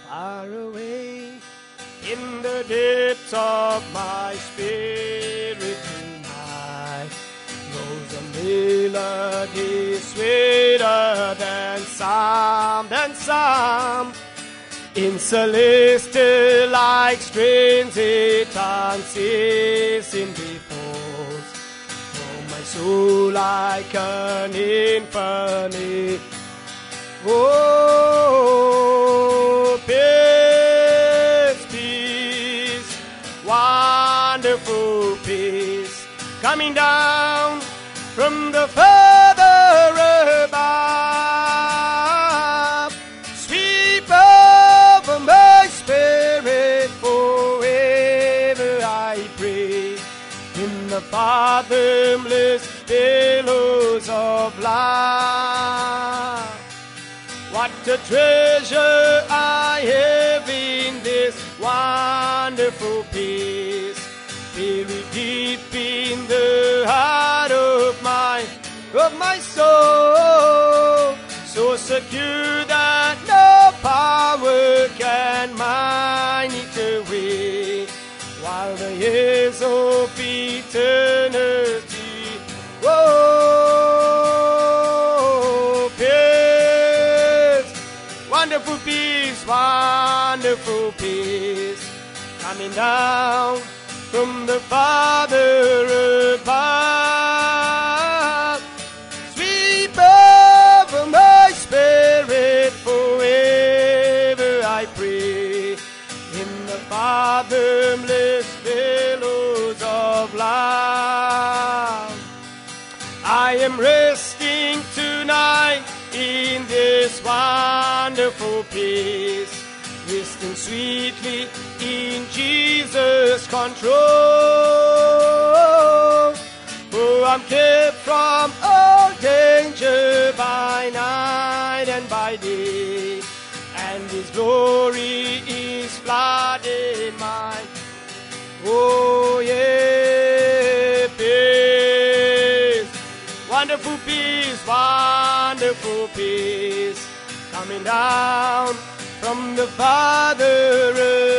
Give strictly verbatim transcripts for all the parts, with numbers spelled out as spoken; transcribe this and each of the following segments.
far away. In the depths of my spirit tonight rose a melody sweeter than psalm, than psalm. In celestial like strains it unceasing before. Oh, my soul like an infant. Oh, peace, peace, wonderful peace, coming down from the Father above. Sweep over my spirit forever, I pray, in the fathomless billows of love. What a treasure I have in this wonderful peace, buried deep in the heart of my, of my soul, so secure that no power can mine it away, while the years of eternity, oh, peace, wonderful peace, wonderful peace, coming down from the Father above. Sweep over my spirit forever, I pray, in the fathomless billows of love. I am resting tonight in this wonderful peace, resting sweetly in Jesus' control. For I'm kept from all danger by night and by day, and His glory is flooding mine. Oh yeah, peace, wonderful peace, wonderful peace, coming down from the Father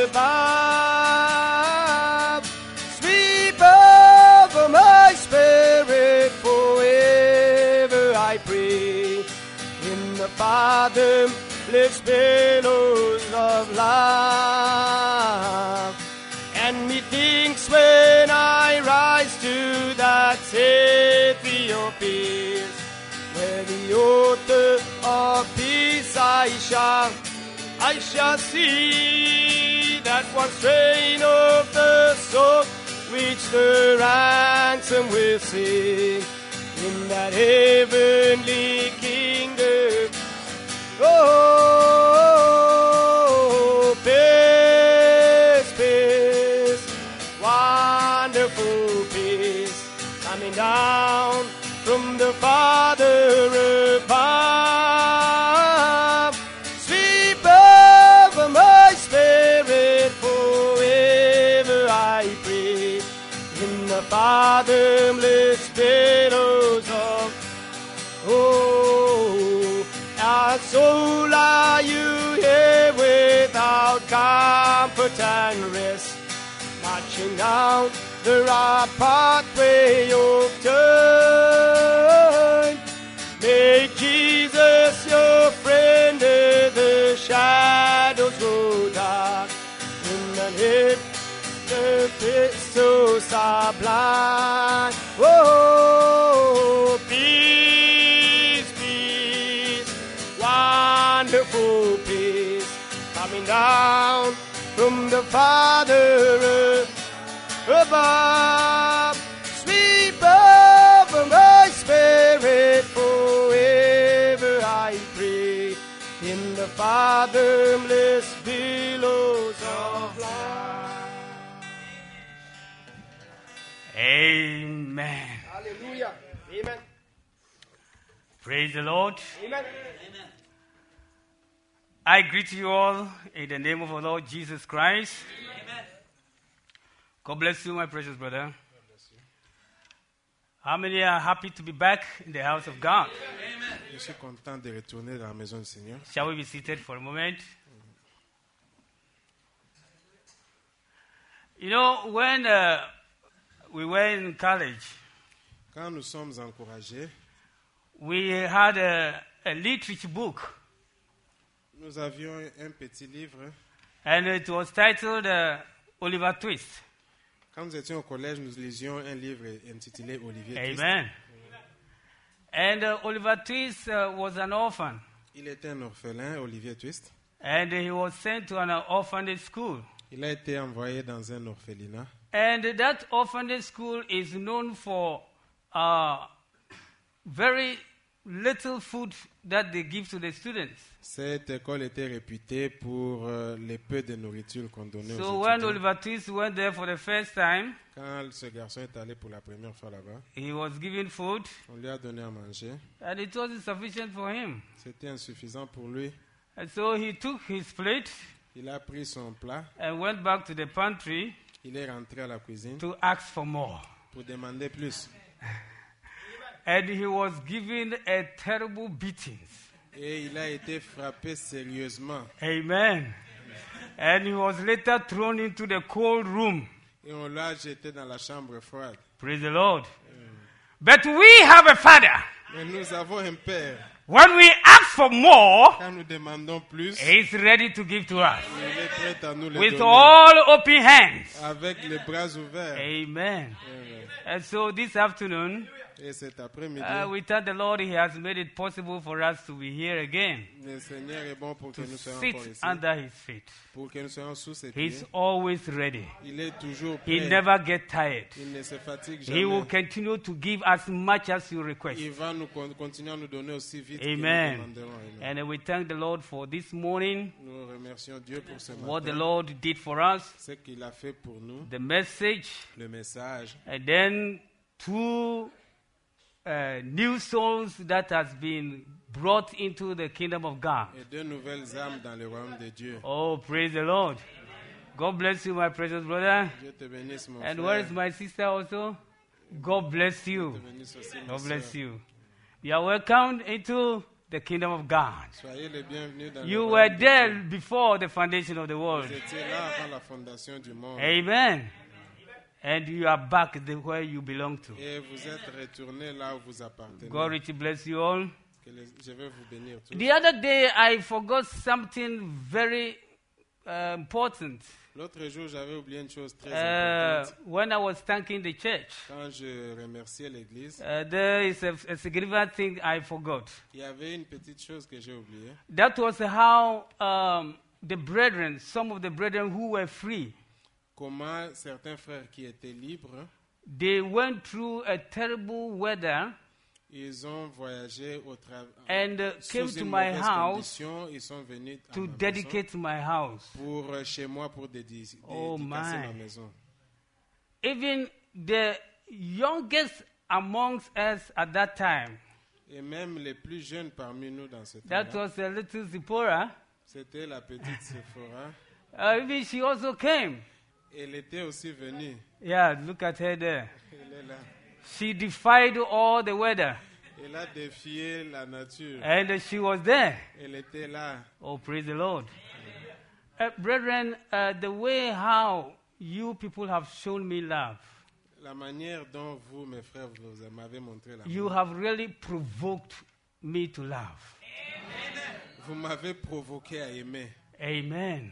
above. Sweep over my spirit forever, I pray, in the fathomless billows of love. And methinks when I rise to that city of peace, where the author of peace I shall, I shall see that one strain of the soul which the ransom will sing in that heavenly kingdom. Oh, peace, peace, wonderful peace, coming down from the Father above. Sweep over my spirit forever, I pray, in the fathomless billows of, oh, our soul, are you here without comfort and rest, marching down the rough pathway of time? Make Jesus your friend as the shadows grow dark, in the head the pit so sublime. Oh, peace, peace, wonderful peace, coming down from the Father above. Sweep over my spirit forever, I pray, in the fathomless billows of life. Amen. Hallelujah. Amen. Praise the Lord. Amen. I greet you all in the name of our Lord Jesus Christ. Amen. God bless you, my precious brother. How many are happy to be back in the house of God? Amen. Je suis content de retourner dans la maison du Seigneur. Shall we be seated for a moment? You know, when uh, we were in college, Quand nous sommes encouragés, we had a, a literature book, nous avions un petit livre. and it was titled uh, Oliver Twist. Quand nous étions au collège, nous lisions un livre intitulé Olivier Twist. Amen. And uh, Oliver Twist uh, was an orphan, Il était un orphelin, Olivier Twist. and he was sent to an orphanage school. Il a été envoyé dans un orphelinat. And that orphanage school is known for uh, very little food that they give to the students. Cette école était réputée pour euh, les peu de nourriture qu'on donnait So aux when étudiants. Oliver Twist went there for the first time, Quand ce garçon est allé pour la première fois là-bas, he was given food, on lui a donné à manger. and it wasn't sufficient for him. C'était insuffisant pour lui. And so he took his plate Il a pris son plat. and went back to the pantry Il est rentré à la cuisine to ask for more. pour demander plus. And he was given a terrible beating. Et il a été frappé sérieusement. Amen. And he was later thrown into the cold room. Et on l'a jeté dans la chambre froide. Praise the Lord. But we have a father. Mais nous avons un père. When we ask for more, Quand nous demandons plus, he's ready to give to us il est prêt à nous le with donner. all open hands. Avec les bras ouverts. Amen. Amen. And so this afternoon, Et cet après-midi, uh, we thank the Lord He has made it possible for us to be here again, le Seigneur est bon pour que to nous soyons sit encore ici. under His feet. Pour que nous soyons sous ses pieds. He's always ready. Il est toujours He prêt. never gets tired. Il ne se fatigue He will jamais. continue to give as much as you request. Il va nous con- continuer à nous donner aussi vite Amen. que nous demanderons. Amen. And we thank the Lord for this morning, Nous remercions Dieu pour ce what the matin, Lord did for us, ce qu'il a fait pour nous, the message, le message, and then two uh, new souls that has been brought into the kingdom of God. et deux nouvelles âmes dans le royaume de Dieu. Oh, praise the Lord. God bless you, my precious brother. Dieu te bénisse, mon And frère. where is my sister also? God bless you. Dieu te bénisse aussi, ma God bless sœur. you. You are welcomed into the kingdom of God. Soyez les bienvenus dans You le were royaume de there Dieu. before the foundation of the world. Vous étiez là avant la fondation du monde. Amen. And you are back the, where you belong to. Et vous êtes retournés là où vous appartenez. God richly bless you all. Que les- je vais vous bénir tous. The other day, I forgot something very uh, important L'autre jour, j'avais oublié une chose très uh, importante. when I was thanking the church. Quand je remerciais l'église, Uh, there is a, a significant thing I forgot. il y avait une petite chose que j'ai oubliée. That was how um, the brethren, some of the brethren who were free, Comment certains frères qui étaient libres, they went through a terrible weather ils ont voyagé au travail. and uh, came Sous to une my mauvaise house condition, ils sont venus à to ma maison dedicate my house. pour euh, chez moi pour dédi- Oh dédicacer my. ma maison. Even the youngest amongst us at that time, Et même les plus jeunes parmi nous dans ce that temps-là, was a little Zipporah, c'était la petite Sephora. uh, even she also came. Elle était aussi venue. Yeah, look at her there. Elle est là. She defied all the weather, Elle a défié la nature. and she was there. Elle était là. Oh, praise the Lord. Uh, brethren, uh, the way how you people have shown me love, La manière dont vous, mes frères, vous m'avez montré la you have really provoked me to love. Vous m'avez provoqué à aimer. Amen.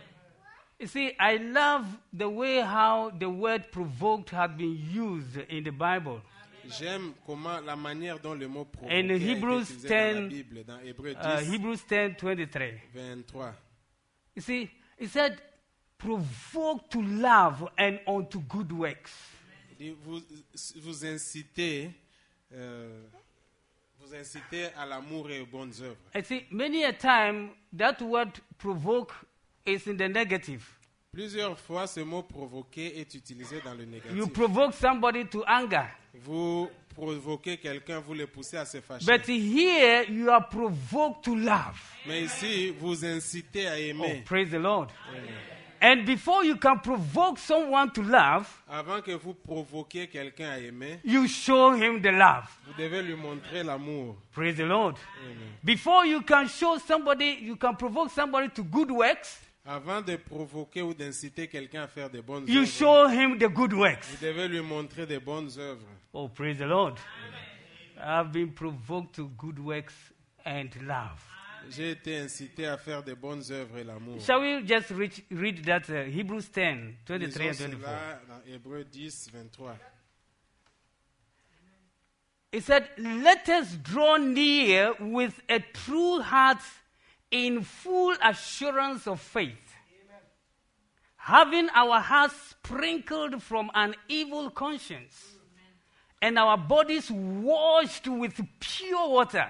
You see, I love the way how the word provoked has been used in the Bible. J'aime comment la manière dont le mot provoqué In a été Hebrews utilisé dans la ten, Bible, dans Hébreux Uh, dix, Hebrews ten twenty-three. vingt-trois. You see, it said, provoke to love and unto good works. Il dit, Vous, vous incitez, euh, vous incitez à l'amour et aux bonnes œuvres. I see, many a time that word provoke is in the negative. Plusieurs fois, ce mot provoquer est utilisé dans le You négatif. provoke somebody to anger. Vous provoquez quelqu'un, vous le poussez à se fâcher. But here you are provoked to love. Mais ici, vous incitez à Oh, aimer. praise the Lord. And before you can provoke someone to love, Avant que vous provoquiez quelqu'un à aimer, you show him the love. vous devez lui montrer l'amour. Praise the Lord. Amen. Before you can show somebody, you can provoke somebody to good works, Avant de provoquer ou d'inciter quelqu'un à faire de bonnes you œuvres, show him the good works. vous devez lui montrer de bonnes œuvres. Oh, praise the Lord. I've been provoked to good works and love. J'ai été incité à faire de bonnes œuvres et l'amour. Shall we just read, read that uh, Hebrews ten, twenty-three and Lisons twenty-four? cela dans Hébreux dix, vingt-trois. It said, let us draw near with a true heart in full assurance of faith, having our hearts sprinkled from an evil conscience and our bodies washed with pure water.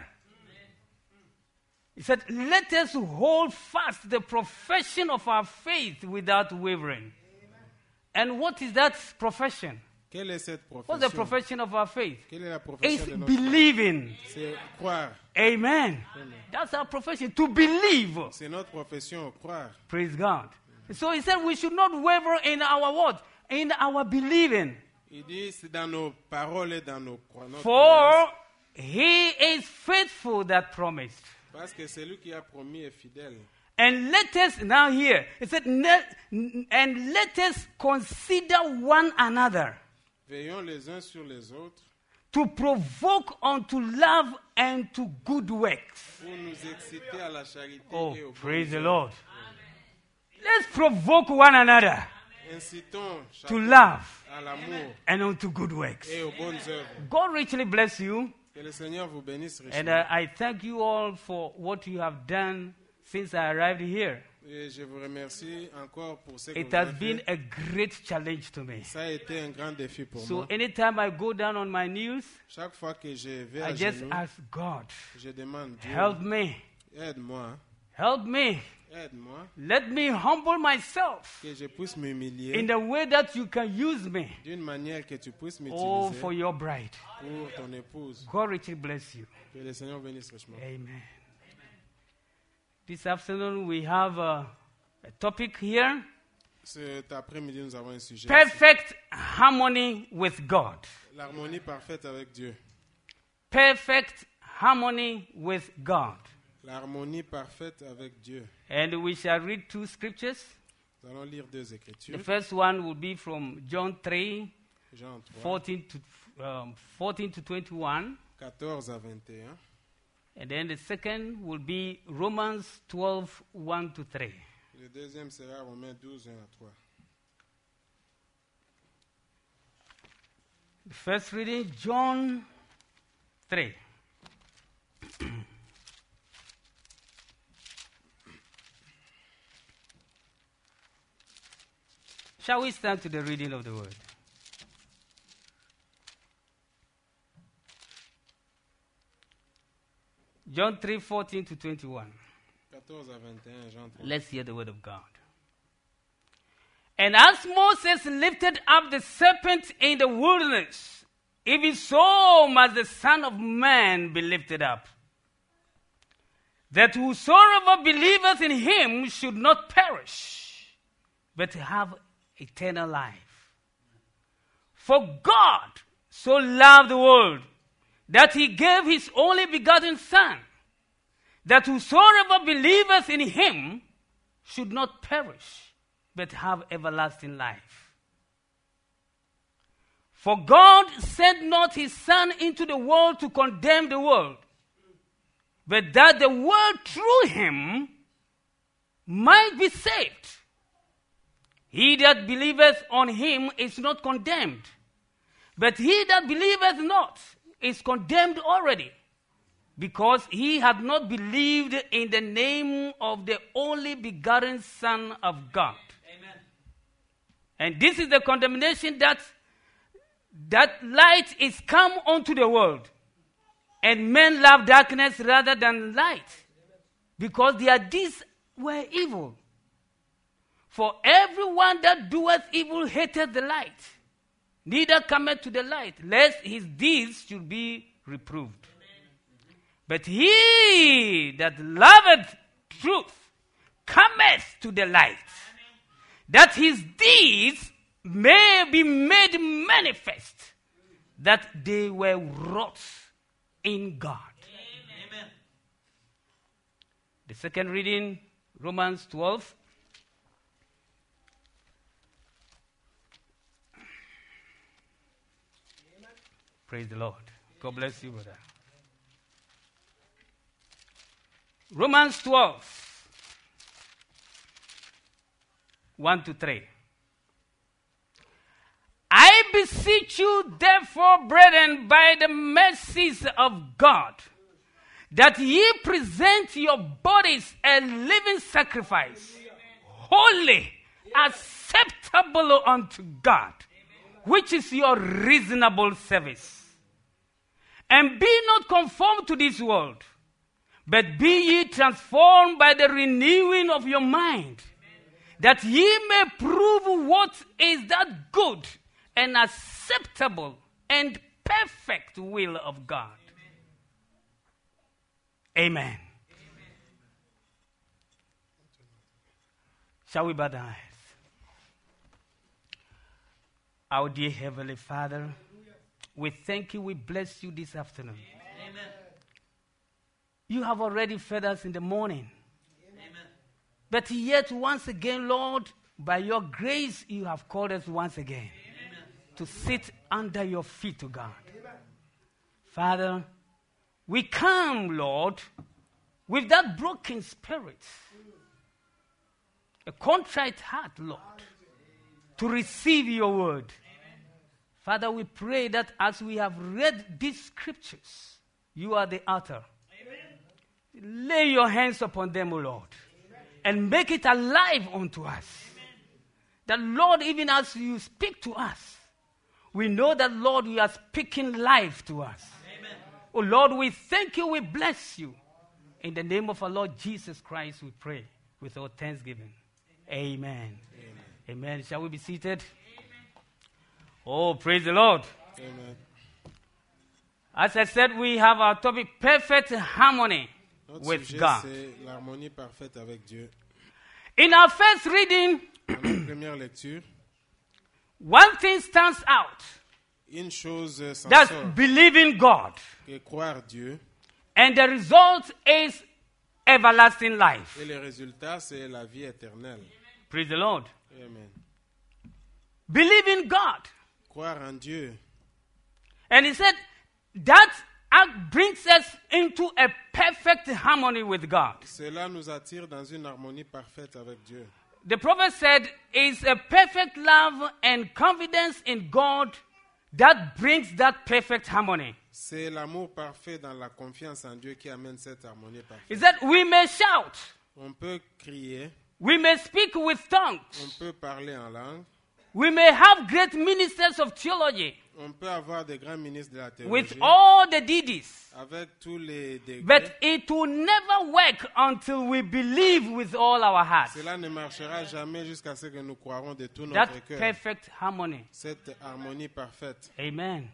He said, let us hold fast the profession of our faith without wavering. And what is that profession? Quelle est cette profession? What's the profession of our faith? Quelle est la profession It's de notre believing. C'est croire. Amen. Amen. That's our profession, to believe. C'est notre profession, croire. Praise God. So he said we should not waver in our what? In our believing. Il dit c'est dans nos paroles et dans nos croyances. For he is faithful that promised. Parce que celui qui a promis est fidèle. And let us, now here, it said, ne- and let us consider one another Veillons les uns sur les autres to provoke unto love and to good works. pour nous exciter à la charité Oh, et au praise the bon Lord. Let's provoke one another œuvre. Incitons to chacun love à l'amour and unto good works. et aux bonnes œuvres. God richly bless you. Que le Seigneur vous bénisse And richement. uh, I thank you all for what you have done since I arrived here. Et je vous remercie encore pour ce que It vous has avez been fait. a great challenge to me. Ça a été un grand défi pour So moi. anytime I go down on my knees, Chaque fois que je vais I à just genoux, ask God, je demande Dieu, help me, aide-moi, help me. aide-moi, Let me humble myself que je puisse in m'humilier the way that you can use me. d'une manière que tu puisses Oh, m'utiliser for your bride. pour ton épouse. God richly bless you. Que le Seigneur bénisse richement. Amen. This afternoon we have a, a topic here. Cet après-midi, nous avons un sujet. Perfect harmony with God. L'harmonie parfaite avec Dieu. Perfect harmony with God. L'harmonie parfaite avec Dieu. And we shall read two scriptures. Nous allons lire deux The écritures. first one will be from John three, Jean trois, fourteen to, um, fourteen to twenty-one. quatorze à vingt et un. And then the second will be Romans twelve, one to three. Le deuxième sera Romains douze, un à trois. The first reading, John three. Shall we stand to the reading of the word? John three, fourteen to twenty-one. quatorze à vingt et un, Jean trois. Let's hear the word of God. And as Moses lifted up the serpent in the wilderness, even so must the Son of Man be lifted up, that whosoever believeth in him should not perish, but have eternal life. For God so loved the world that he gave his only begotten Son, that whosoever believeth in him should not perish, but have everlasting life. For God sent not his Son into the world to condemn the world, but that the world through him might be saved. He that believeth on him is not condemned, but he that believeth not is condemned already, because he hath not believed in the name of the only begotten Son of God. Amen. And this is the condemnation, that that light is come unto the world, and men love darkness rather than light, because their deeds were evil. For everyone that doeth evil hateth the light, neither cometh to the light, lest his deeds should be reproved. But he that loveth truth cometh to the light, that his deeds may be made manifest, that they were wrought in God. Amen. The second reading, Romans twelve, Praise the Lord. God bless you, brother. Romans twelve, one to three. I beseech you, therefore, brethren, by the mercies of God, that ye present your bodies a living sacrifice, holy, acceptable unto God, which is your reasonable service. And be not conformed to this world, but be ye transformed by the renewing of your mind, that ye may prove what is that good and acceptable and perfect will of God. Amen. Amen. Shall we bow down our heads? Our dear Heavenly Father, we thank you, we bless you this afternoon. Amen. You have already fed us in the morning. Amen. But yet once again, Lord, by your grace, you have called us once again. Amen. To sit under your feet, O God. Amen. Father, we come, Lord, with that broken spirit, a contrite heart, Lord, to receive your word. Amen. Father, we pray that as we have read these scriptures, you are the author. Amen. Lay your hands upon them, O Lord, amen, and make it alive unto us. Amen. That, Lord, even as you speak to us, we know that, Lord, you are speaking life to us. Amen. Oh, Lord, we thank you, we bless you. In the name of our Lord Jesus Christ, we pray with our thanksgiving. Amen. Amen. Amen. Shall we be seated? Amen. Oh, praise the Lord. Amen. As I said, we have our topic, perfect harmony Notre with sujet, God. c'est l'harmonie parfaite avec Dieu. In our first reading, Dans la première lecture, one thing stands out. une chose s'en That's sort, believing God. que croire Dieu, And the result is everlasting life. et le résultat, c'est la vie éternelle. Praise the Lord. Amen. Believing God. Croire en Dieu. And he said that act brings us into a perfect harmony with God. Cela nous attire dans une harmonie parfaite avec Dieu. The prophet said it's a perfect love and confidence in God that brings that perfect harmony. C'est l'amour parfait dans la confiance en Dieu qui amène cette harmonie parfaite. He said we may shout, On peut crier, we may speak with tongues, on peut parler en langue, we may have great ministers of theology on peut avoir des grands ministres de la with théologie, all the deeds, avec tous les degrés. but it will never work until we believe with all our hearts. Cela ne marchera jamais jusqu'à ce que nous croirons de tout That notre cœur. perfect harmony. Cette harmonie parfaite. Amen.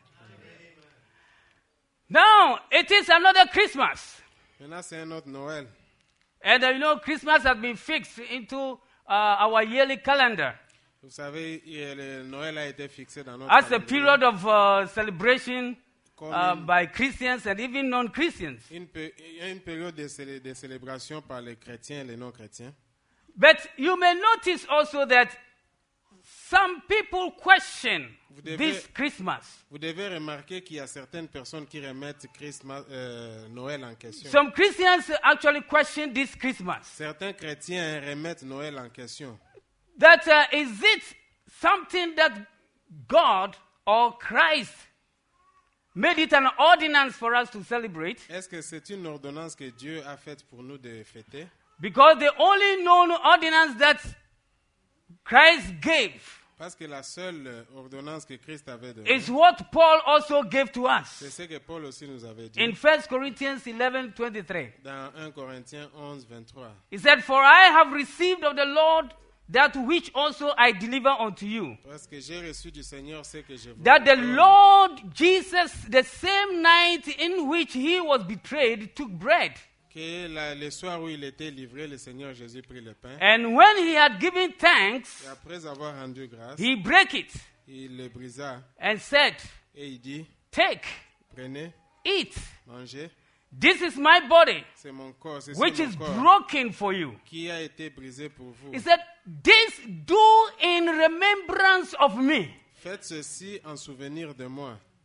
Now, it is another Christmas. Maintenant, c'est un autre Noël. And uh, you know, Christmas has been fixed into uh, our yearly calendar Vous savez, le Noël a été fixé dans notre as a calendrier period of uh, celebration comme uh, une, by Christians and even non-Christians. une, pe- une période de, célé- de célébration par les chrétiens et les non-chrétiens. But you may notice also that some people question Vous devez- this Christmas. Vous devez remarquer qu'il y a certaines personnes qui remettent Christmas, euh, Noël en question. Some Christians actually question this Christmas. Certains chrétiens remettent Noël en question. That uh, is it something that God or Christ made it an ordinance for us to celebrate? Est-ce que c'est une ordonnance que Dieu a faite pour nous de fêter? Because the only known ordinance that Christ gave Parce que la seule euh, ordonnance que Christ avait donnée, is what Paul also gave to c'est us ce que Paul aussi nous avait dit in First Corinthians eleven twenty-three. dans un Corinthiens onze, vingt-trois. He said, "For I have received of the Lord that which also I deliver unto you, Parce que j'ai reçu du Seigneur ce que je vous that the révèle. Lord Jesus, the same night in which he was betrayed, took bread. Que la- le soir où il était livré, le Seigneur Jésus prit le pain. And when he had given thanks, Et après avoir rendu grâce, he brake it il le brisa and said, et il dit, Take, prenez, eat. mangez, This is my body, c'est mon corps, c'est which mon is corps broken for you." qui a été brisé pour vous. He said, "This do in remembrance of me." Faites ceci en souvenir de moi.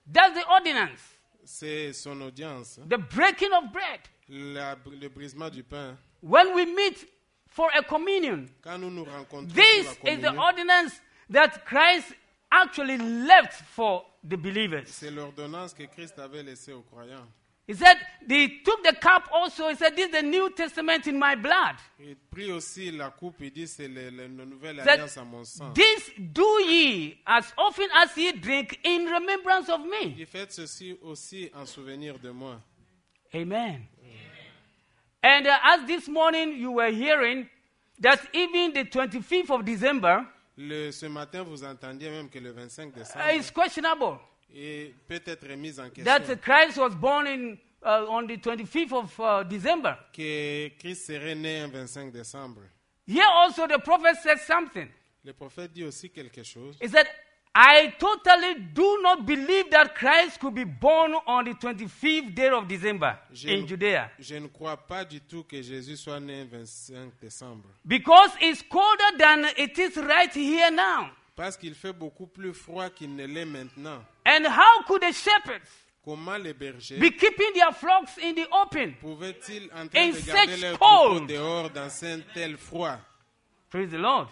That's the ordinance. C'est son audience, The breaking of bread. la- le brisement du pain. When we meet for a communion, Quand nous nous rencontrons this pour la is the communion, ordinance that Christ actually left for the believers. c'est l'ordonnance que Christ avait laissée aux croyants. He said, he took the cup also. He said, this is the New Testament in my blood. Il prit aussi la coupe, il dit c'est le- le- la nouvelle That alliance à mon sang. this do ye as often as ye drink in remembrance of me. Il fait ceci aussi en souvenir de moi. Amen. And uh, as this morning you were hearing that even the twenty-fifth of December Le, ce matin, vous entendiez même que le vingt-cinq uh, décembre is questionable. est peut-être remis en question. That uh, Christ was born in, uh, on the twenty-fifth of uh, December. Que Christ serait né un vingt-cinq décembre. Here also the prophet said something. Le prophète dit aussi quelque chose. He said, I totally do not believe that Christ could be born on the twenty-fifth day of December Je, in ne- Judea. je ne crois pas du tout que Jésus soit né un vingt-cinq décembre. Because it's colder than it is right here now. Parce qu'il fait beaucoup plus froid qu'il ne l'est maintenant. And how could the shepherds Comment les bergers be keeping their flocks in the open? pouvaient-ils en train In de garder such leurs cold. troupeaux dehors dans un tel froid? Praise the Lord.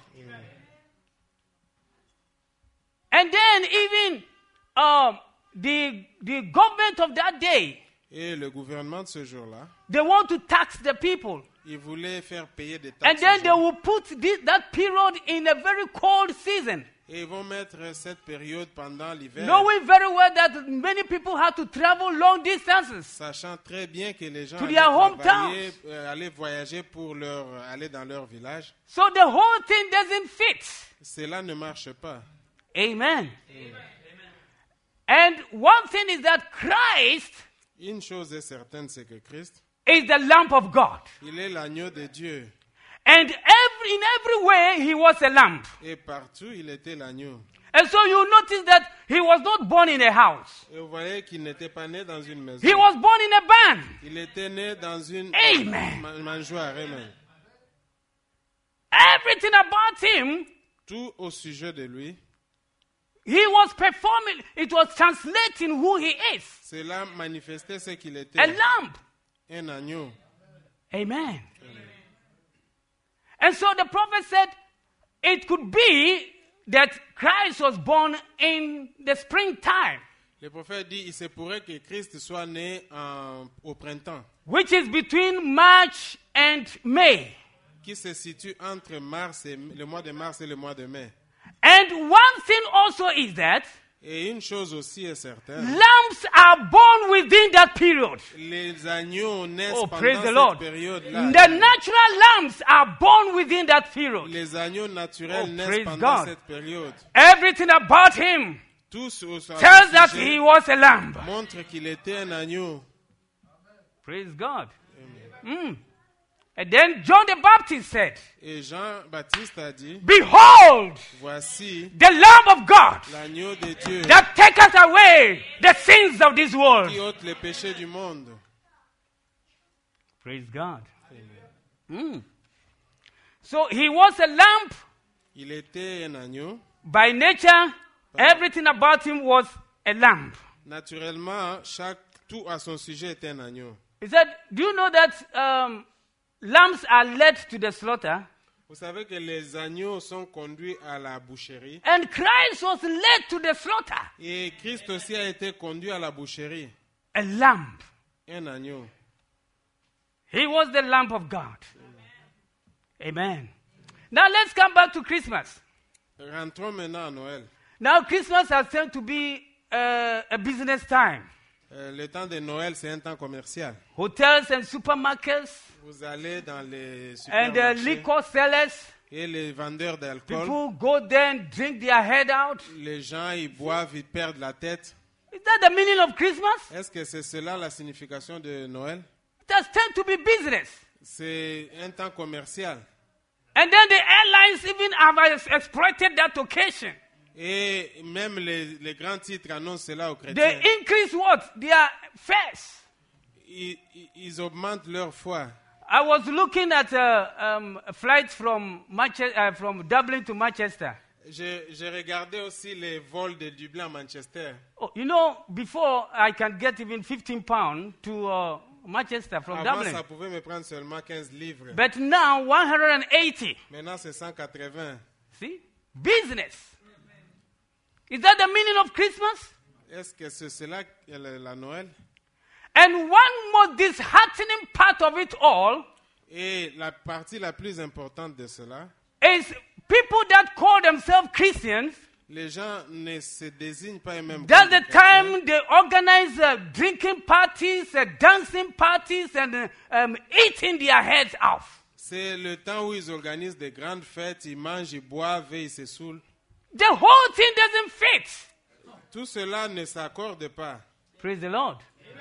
And then even um, the, the government of that day, Et le gouvernement de ce jour-là, they want to tax the people. il voulait faire payer des And taxes. then aux they gens. will put this, that period in a very cold season. Et ils vont mettre cette période pendant l'hiver, Knowing very well that many people have to travel long distances. sachant très bien que les gens To allaient, their travailler, hometowns. euh, allaient voyager pour leur, aller dans leur village. So the whole thing doesn't fit. Cela ne marche pas. Amen. And one thing is that Christ Une chose est certaine, c'est que Christ, is the Lamb of God. il est l'agneau de Dieu. And every, in every way, he was a lamb. Et partout, il était l'agneau. And so you notice that he was not born in a house. Et vous voyez qu'il n'était pas né dans une maison. He was born in a barn. Il était né dans une Amen. ma- mangeoire. Amen. Everything about him, Tout au sujet de lui, he was performing, it was translating who he is. cela manifestait ce qu'il était. A lamb. Un agneau. Amen. And so the prophet said it could be that Christ was born in the springtime, Le prophète dit, il se pourrait que Christ soit né en- au printemps, which is between March and May. qui se situe entre mars et, le mois de mars et le mois de mai. And one thing also is that Et une chose aussi est certaine, lambs are born within that period. les agneaux naissent Oh, pendant praise the cette Lord. période-là. The natural lambs are born within that period. Les agneaux naturels Oh, naissent praise pendant God. cette période. Everything about him Tous au à tells ce that sujet he was a lamb. montrent qu'il était un agneau. Praise God. Mm. And then John the Baptist said, Et Jean-Baptiste a dit, behold, voici the Lamb of God l'agneau de Dieu that taketh away the sins of this world. qui ôte les péchés du monde. Praise God. Mm. So he was a lamb Il était un agneau. by nature. Everything about him was a lamb. Naturellement, chaque, tout à son sujet était un agneau. He said, do you know that um, lambs are led to the slaughter? Vous savez que les agneaux sont conduits à la boucherie. And Christ was led to the slaughter. Et Christ aussi a été conduit à la boucherie. A lamb. Un agneau. He was the Lamb of God. Amen. Now let's come back to Christmas. Rentrons maintenant à Noël. Now Christmas has turned to be uh, a business time. Euh, le temps de Noël, c'est un temps commercial. Hotels and supermarkets Vous allez dans les and the supermarchés liquor sellers, et les vendeurs d'alcool. people go there and drink their head out. Les gens, ils boivent, ils perdent la tête. Is that the meaning of Christmas? Est-ce que c'est cela la signification de Noël? It has turned to be business. C'est un temps commercial. And then the airlines even have ex- exploited that occasion. Et même les, les grands titres annoncent cela aux They chrétiens. increase what? Their fares. Ils, ils- ils augmentent leur foi. I was looking at a um, a flight from Manchester, uh, from Dublin to Manchester. J'ai j'ai regardé aussi les vols de Dublin à Manchester. Oh, you know, before I can get even fifteen pounds to uh, Manchester from Avant, Dublin. ça pouvait me prendre seulement quinze livres. But now, one hundred eighty. Maintenant, c'est cent quatre-vingts. See? Business. Is that the meaning of Christmas? Est-ce que c'est cela la, la Noël? And one more disheartening part of it all Et la partie la plus importante de cela, is people that call themselves Christians. les gens ne se désignent pas eux-mêmes That's comme des the chrétiens. time they organize uh, drinking parties, uh, dancing parties, and uh, um, eating their heads off. C'est le temps où ils organisent des grandes fêtes, ils mangent, ils boivent et ils se saoulent. The whole thing doesn't fit. Tout cela ne s'accorde pas. Praise the Lord.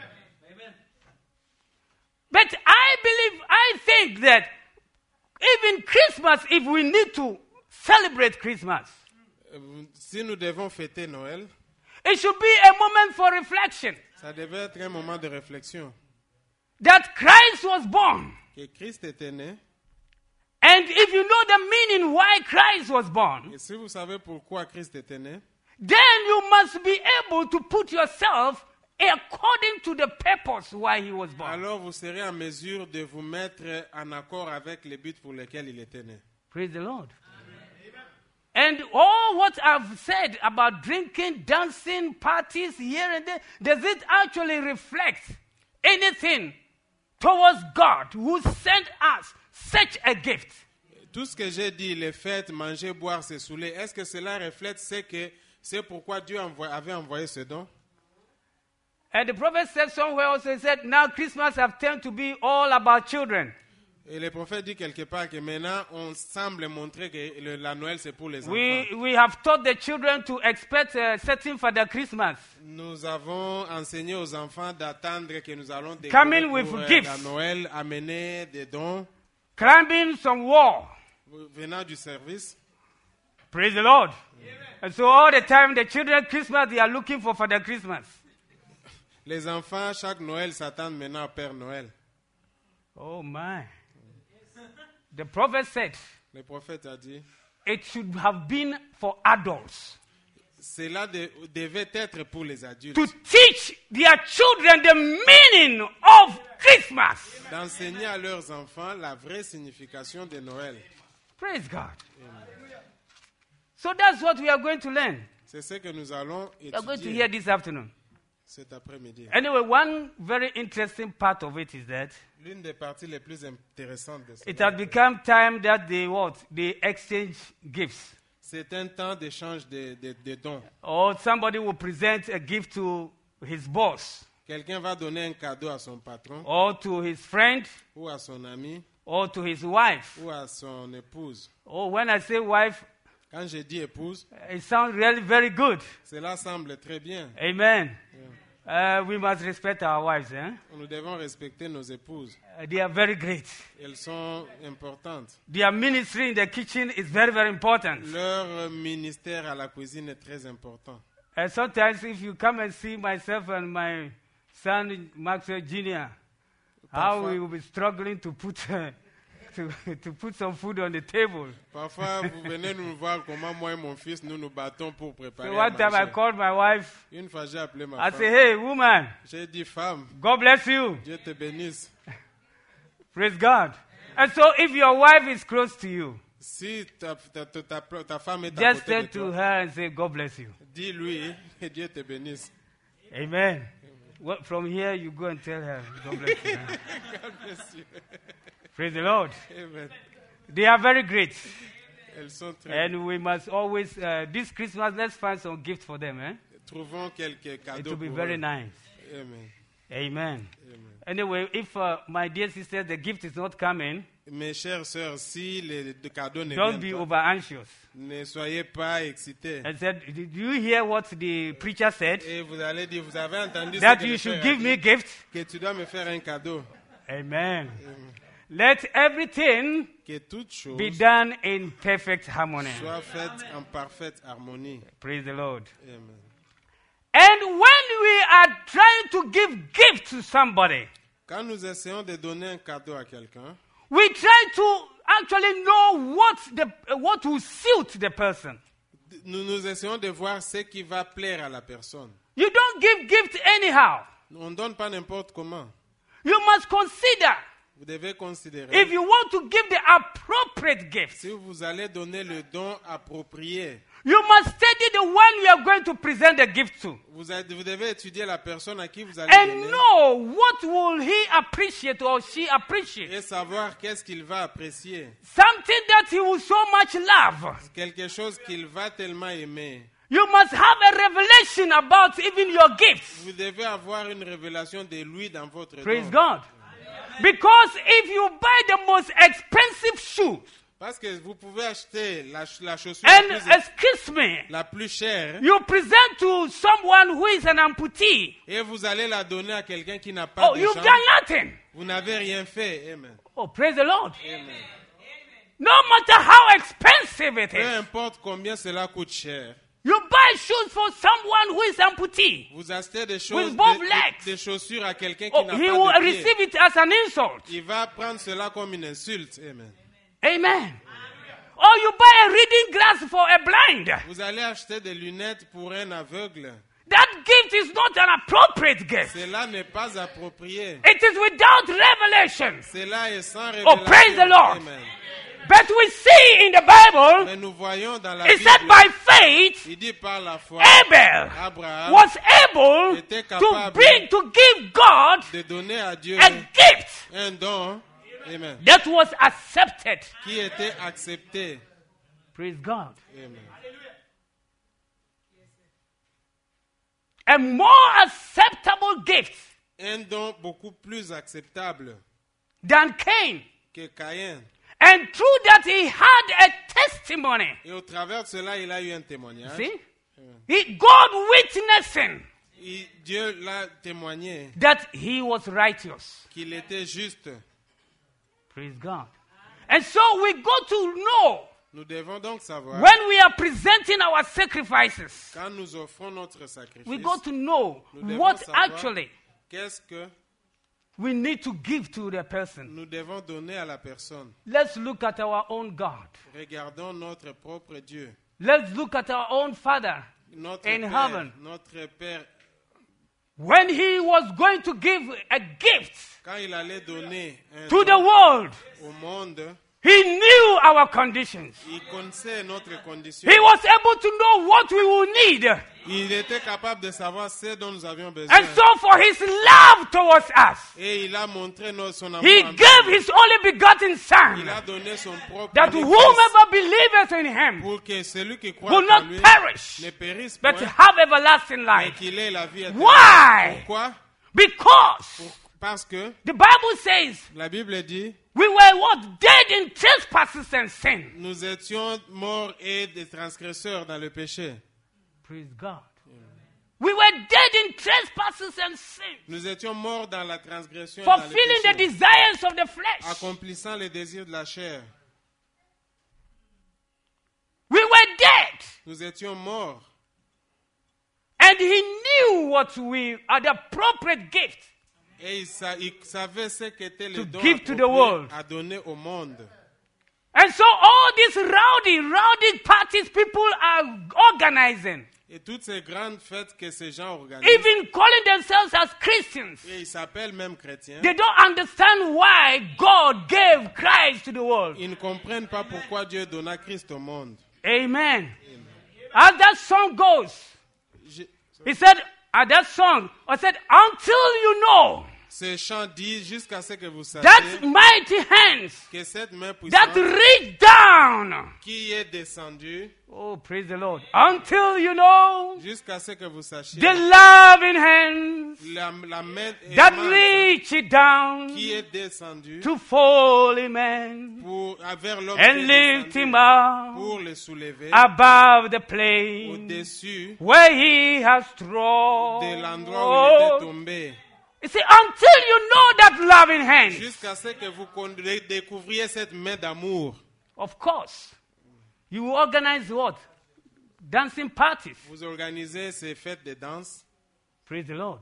But I believe, I think that even Christmas, if we need to celebrate Christmas, Euh, Si nous devons fêter Noël, it should be a moment for reflection ça devait être un moment de réflexion. that Christ was born. Que Christ était né. And if you know the meaning why Christ was born, Et si vous savez pourquoi Christ était né, then you must be able to put yourself according to the purpose why he was born. alors vous serez en mesure de vous mettre en accord avec les buts pour lesquels il était né. Praise the Lord. And all what I've said about drinking, dancing, parties here and there, does it actually reflect anything towards God who sent us such a gift? Tout ce que j'ai dit, les fêtes, manger, boire, se saouler, est-ce que cela reflète ce que c'est pourquoi Dieu envoie- avait envoyé ce don? And the prophet said somewhere also, he said, now Christmas have turned to be all about children. Et le prophète dit quelque part que maintenant on semble montrer que le- la Noël c'est pour les enfants. We, we have taught the children to expect a certain Father Christmas. Nous avons enseigné aux enfants d'attendre que nous allons Coming décorer with pour euh, gifts. la Noël, amener des dons Climbing some wall. venant du service. Praise the Lord. And so all the time the children Christmas, they are looking for Father Christmas. Les enfants, chaque Noël, s'attendent maintenant au Père Noël. Oh my. The prophet said Le prophète a dit, it should have been for adults cela de- devait être pour les adultes, to teach their children the meaning of Christmas. d'enseigner à leurs enfants la vraie signification de Noël. Praise God. So that's what we are going to learn. C'est ce que nous allons We are going to étudier hear this afternoon. cet après-midi. Anyway, one very interesting part of it is that L'une des parties les plus intéressantes de it cela, has become time that they what? They exchange gifts. c'est un temps d'échange de, de- de dons. Or somebody will present a gift to his boss Quelqu'un va donner un cadeau à son patron or to his friend ou à son ami or to his wife. ou à son épouse. Oh, when I say wife, Quand je dis épouse, it sounds really very good. cela semble très bien. Amen. Uh, we must respect our wives. Eh? Nous devons respecter nos épouses. Uh, they are very great. Elles sont importantes. Their ministry in the kitchen is very, very important. Leur ministère à la cuisine est très important. And sometimes if you come and see myself and my son Maxwell Junior, how Parfois- we will be struggling to put uh, to, to put some food on the table. Parfois, vous venez nous voir comment moi et mon fils, nous nous battons pour préparer So à one time I manger. called my wife. Une fois, j'ai appelé ma I femme. say, hey, woman, J'ai dit, femme, God bless you. Dieu te bénisse. Praise God. And so if your wife is close to you, Si ta, ta, ta, ta, ta femme est à just côté de say to toi, her and say, God bless you. dis-lui que Dieu te bénisse. Amen. Well, from here, you go and tell her, God bless you. God bless you. Praise the Lord. Amen. They are very great. Elles sont très... And we must always, uh, this Christmas, let's find some gift for them. Eh? Trouvons quelques It cadeaux will be pour very eux. nice. Amen. Amen. Amen. Anyway, if uh, my dear sister, the gift is not coming, Mes chères sœurs, si les les cadeaux ne don't viennent be pas, over anxious. ne soyez pas excités. And said, did you hear what the preacher said? Et vous allez dire, vous avez entendu That ce que you le should Père a give me dit, gift? que tu dois me faire un cadeau. Amen. Let everything Que toute chose be done in perfect harmony. soit faite en parfaite harmonie. Praise the Lord. Amen. And when we are trying to give gift to somebody, Quand nous essayons de donner un cadeau à quelqu'un, we try to actually know what the what will suit the person. nous, nous essayons de voir ce qui va plaire à la personne. You don't give gift anyhow. On ne donne pas n'importe comment. You must consider Vous devez considérer. if you want to give the appropriate gift. Si vous allez donner le don approprié, You must study the one you are going to present the gift to. vous, avez- vous devez étudier la personne à qui vous allez And donner know what will he appreciate or she appreciate. et savoir qu'est-ce qu'il va apprécier. Something that he will so much love. Quelque chose qu'il va tellement aimer. You must have a revelation about even your gifts. Vous devez avoir une révélation de lui dans votre Praise don. God. Because if you buy the most expensive shoes, Parce que vous pouvez acheter la, ch- la chaussure la and plus, excuse me, la plus chère you present to someone who is an amputee, et vous allez la donner à quelqu'un qui n'a pas oh, de you've jambe. done nothing. Vous n'avez rien fait. Amen. Oh, praise the Lord. Amen. No matter how expensive it Peu is, importe combien cela coûte cher, you buy shoes for someone who is amputee. vous achetez des, choses, With both des, legs. des- des chaussures à quelqu'un qui Oh, n'a he pas will de pied. receive it as an insult. Il va prendre cela comme une insulte. Amen. Amen. Or you buy a reading glass for a blind. Vous allez acheter des lunettes pour un aveugle. That gift is not an appropriate gift. Cela n'est pas approprié. It is without revelation. Cela est sans révélation. Oh, praise the Lord. Amen. But we see in the Bible, Mais nous voyons dans la it said Bible, by faith, il dit par la foi, Abel Abraham was able était to capable bring, to give God de donner à Dieu a gift un don, amen, that was accepted. qui était accepté. Praise God. Amen. A more acceptable gift Un don beaucoup plus acceptable than Cain. que Caïn. And through that he had a testimony. Et au travers de cela, il a eu un témoignage. See? He, God witnessing Et Dieu l'a témoigné that he was righteous. qu'il était juste. Praise God. And so we go to know Nous devons donc savoir, when we are presenting our sacrifices, quand nous offrons notre sacrifice, we go to know nous devons what savoir actually qu'est-ce que we need to give to the person. nous devons donner à la personne. Let's look at our own God. Regardons notre propre Dieu, Let's look at our own Father. notre In Père, heaven. notre Père. When he was going to give a gift Quand il allait donner un to the don world, au monde, he knew our conditions. il connaissait notre condition. He was able to know what we will need. Il était capable de savoir ce dont nous avions besoin. And so for his love towards us, Et il a montré notre, son amour. he envers gave nous. his only begotten Il son, a donné son propre that fils whomever believeth in him pour que celui qui croit will en not lui perish, ne périsse but point, have everlasting mais life. qu'il ait la vie éternelle. Why? Pourquoi? Because Parce que the Bible says la Bible dit, we were what? Dead in trespasses and sin. nous étions morts et des transgresseurs dans le péché. Praise God. We were dead in trespasses and sin, Nous étions morts dans la transgression et dans le fulfilling the péché, desires of the flesh. accomplissant les désirs de la chair. We were dead. Nous étions morts. And he knew what we are the appropriate gift. Et il, sa- il savait ce qu'était le To don give to the approprié world. à donner au monde. And so all these rowdy, rowdy parties people are organizing, Et toutes ces grandes fêtes que ces gens organisent, even calling themselves as Christians, et ils s'appellent même chrétiens, they don't understand why God gave Christ to the world. ils ne comprennent pas pourquoi Dieu donna Christ au monde. Amen. As that song goes, Je- he said, at that song, I said, until you know Ce chant dit jusqu'à ce que vous sachiez that mighty hands que cette main that puissante reach down. qui est descendue, Oh, praise the Lord. Until you know jusqu'à ce que vous sachiez the loving hands la, la main that aimante reach it down qui est descendue to fall in man pour, vers l'homme and qui est lift descendu, him up pour le soulever above the plain au-dessus where he has de thrown. l'endroit où il était tombé, You see, until you know that loving hand, jusqu'à ce que vous con- découvriez cette main d'amour. of course, you organize what? Dancing parties. Vous organisez ces fêtes de danse. Praise the Lord.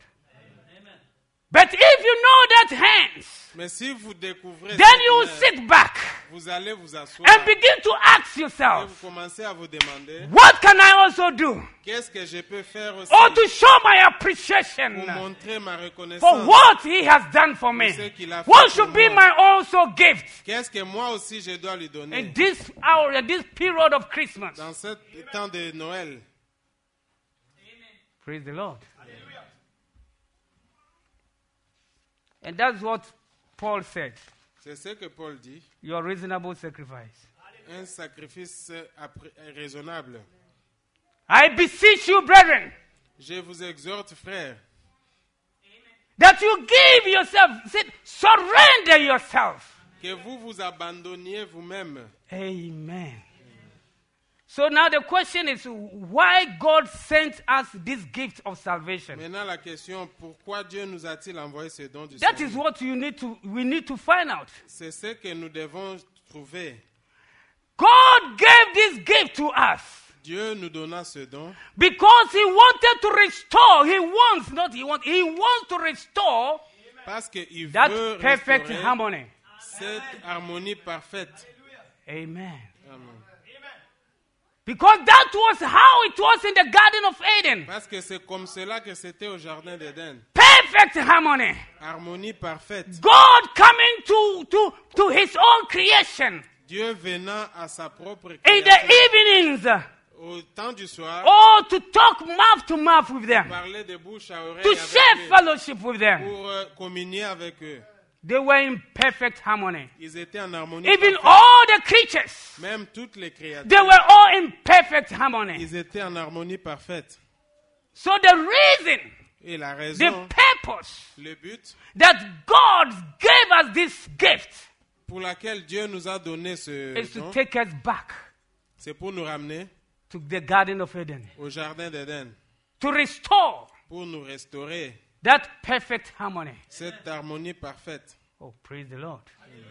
But if you know that hands, Mais si vous découvrez then cette you will main, sit back vous allez vous asseoir and begin to ask et yourself, vous commencez à vous demander what can I also do? qu'est-ce que je peux faire aussi Or to show my pour appreciation montrer ma for reconnaissance. what he has done for me. ce qu'il a fait What pour should be moi. my also gift Qu'est-ce que moi aussi je dois lui in donner this hour, in this period of Christmas? dans ce temps de Noël? Praise the Lord. And that's what Paul said. C'est ce que Paul dit, Your reasonable sacrifice. un sacrifice appré- raisonnable. I beseech you, brethren, Je vous exhorte, frères, that you give yourself, say, surrender yourself. que vous vous abandonniez vous-même. Amen. So now the question is why God sent us this gift of salvation. Maintenant, la question, pourquoi Dieu nous a-t-il envoyé ce don du That salut? is what you need to we need to find out. C'est ce que nous devons trouver. God gave this gift to us Dieu nous donna ce don because he wanted to restore. He wants, not he wants, he wants to restore parce qu'il veut that perfect restaurer harmony. cette harmonie parfaite. Amen. Amen. Because that was how it was in the Garden of Eden. Parce que c'est comme cela que c'était au Jardin d'Éden. Perfect harmony. Harmonie parfaite. God coming to, to, to his own creation Dieu venant à sa propre in création. the evenings. Au temps du soir, Oh, to talk mouth to mouth with them. parler de bouche à oreille To avec share eux, fellowship with them. pour euh, communier avec eux. They were in perfect harmony. Ils étaient en harmonie Even parfaite. all the creatures, Même toutes les créatures, they were all in perfect harmony. ils étaient en harmonie parfaite. So the reason, Et la the raison, purpose le but that God gave us this gift pour laquelle Dieu nous a donné ce is to don, take us back c'est pour nous ramener to the Garden of Eden, au Jardin d'Éden, to restore pour nous restaurer that perfect harmony. cette harmonie parfaite. Oh, praise the Lord.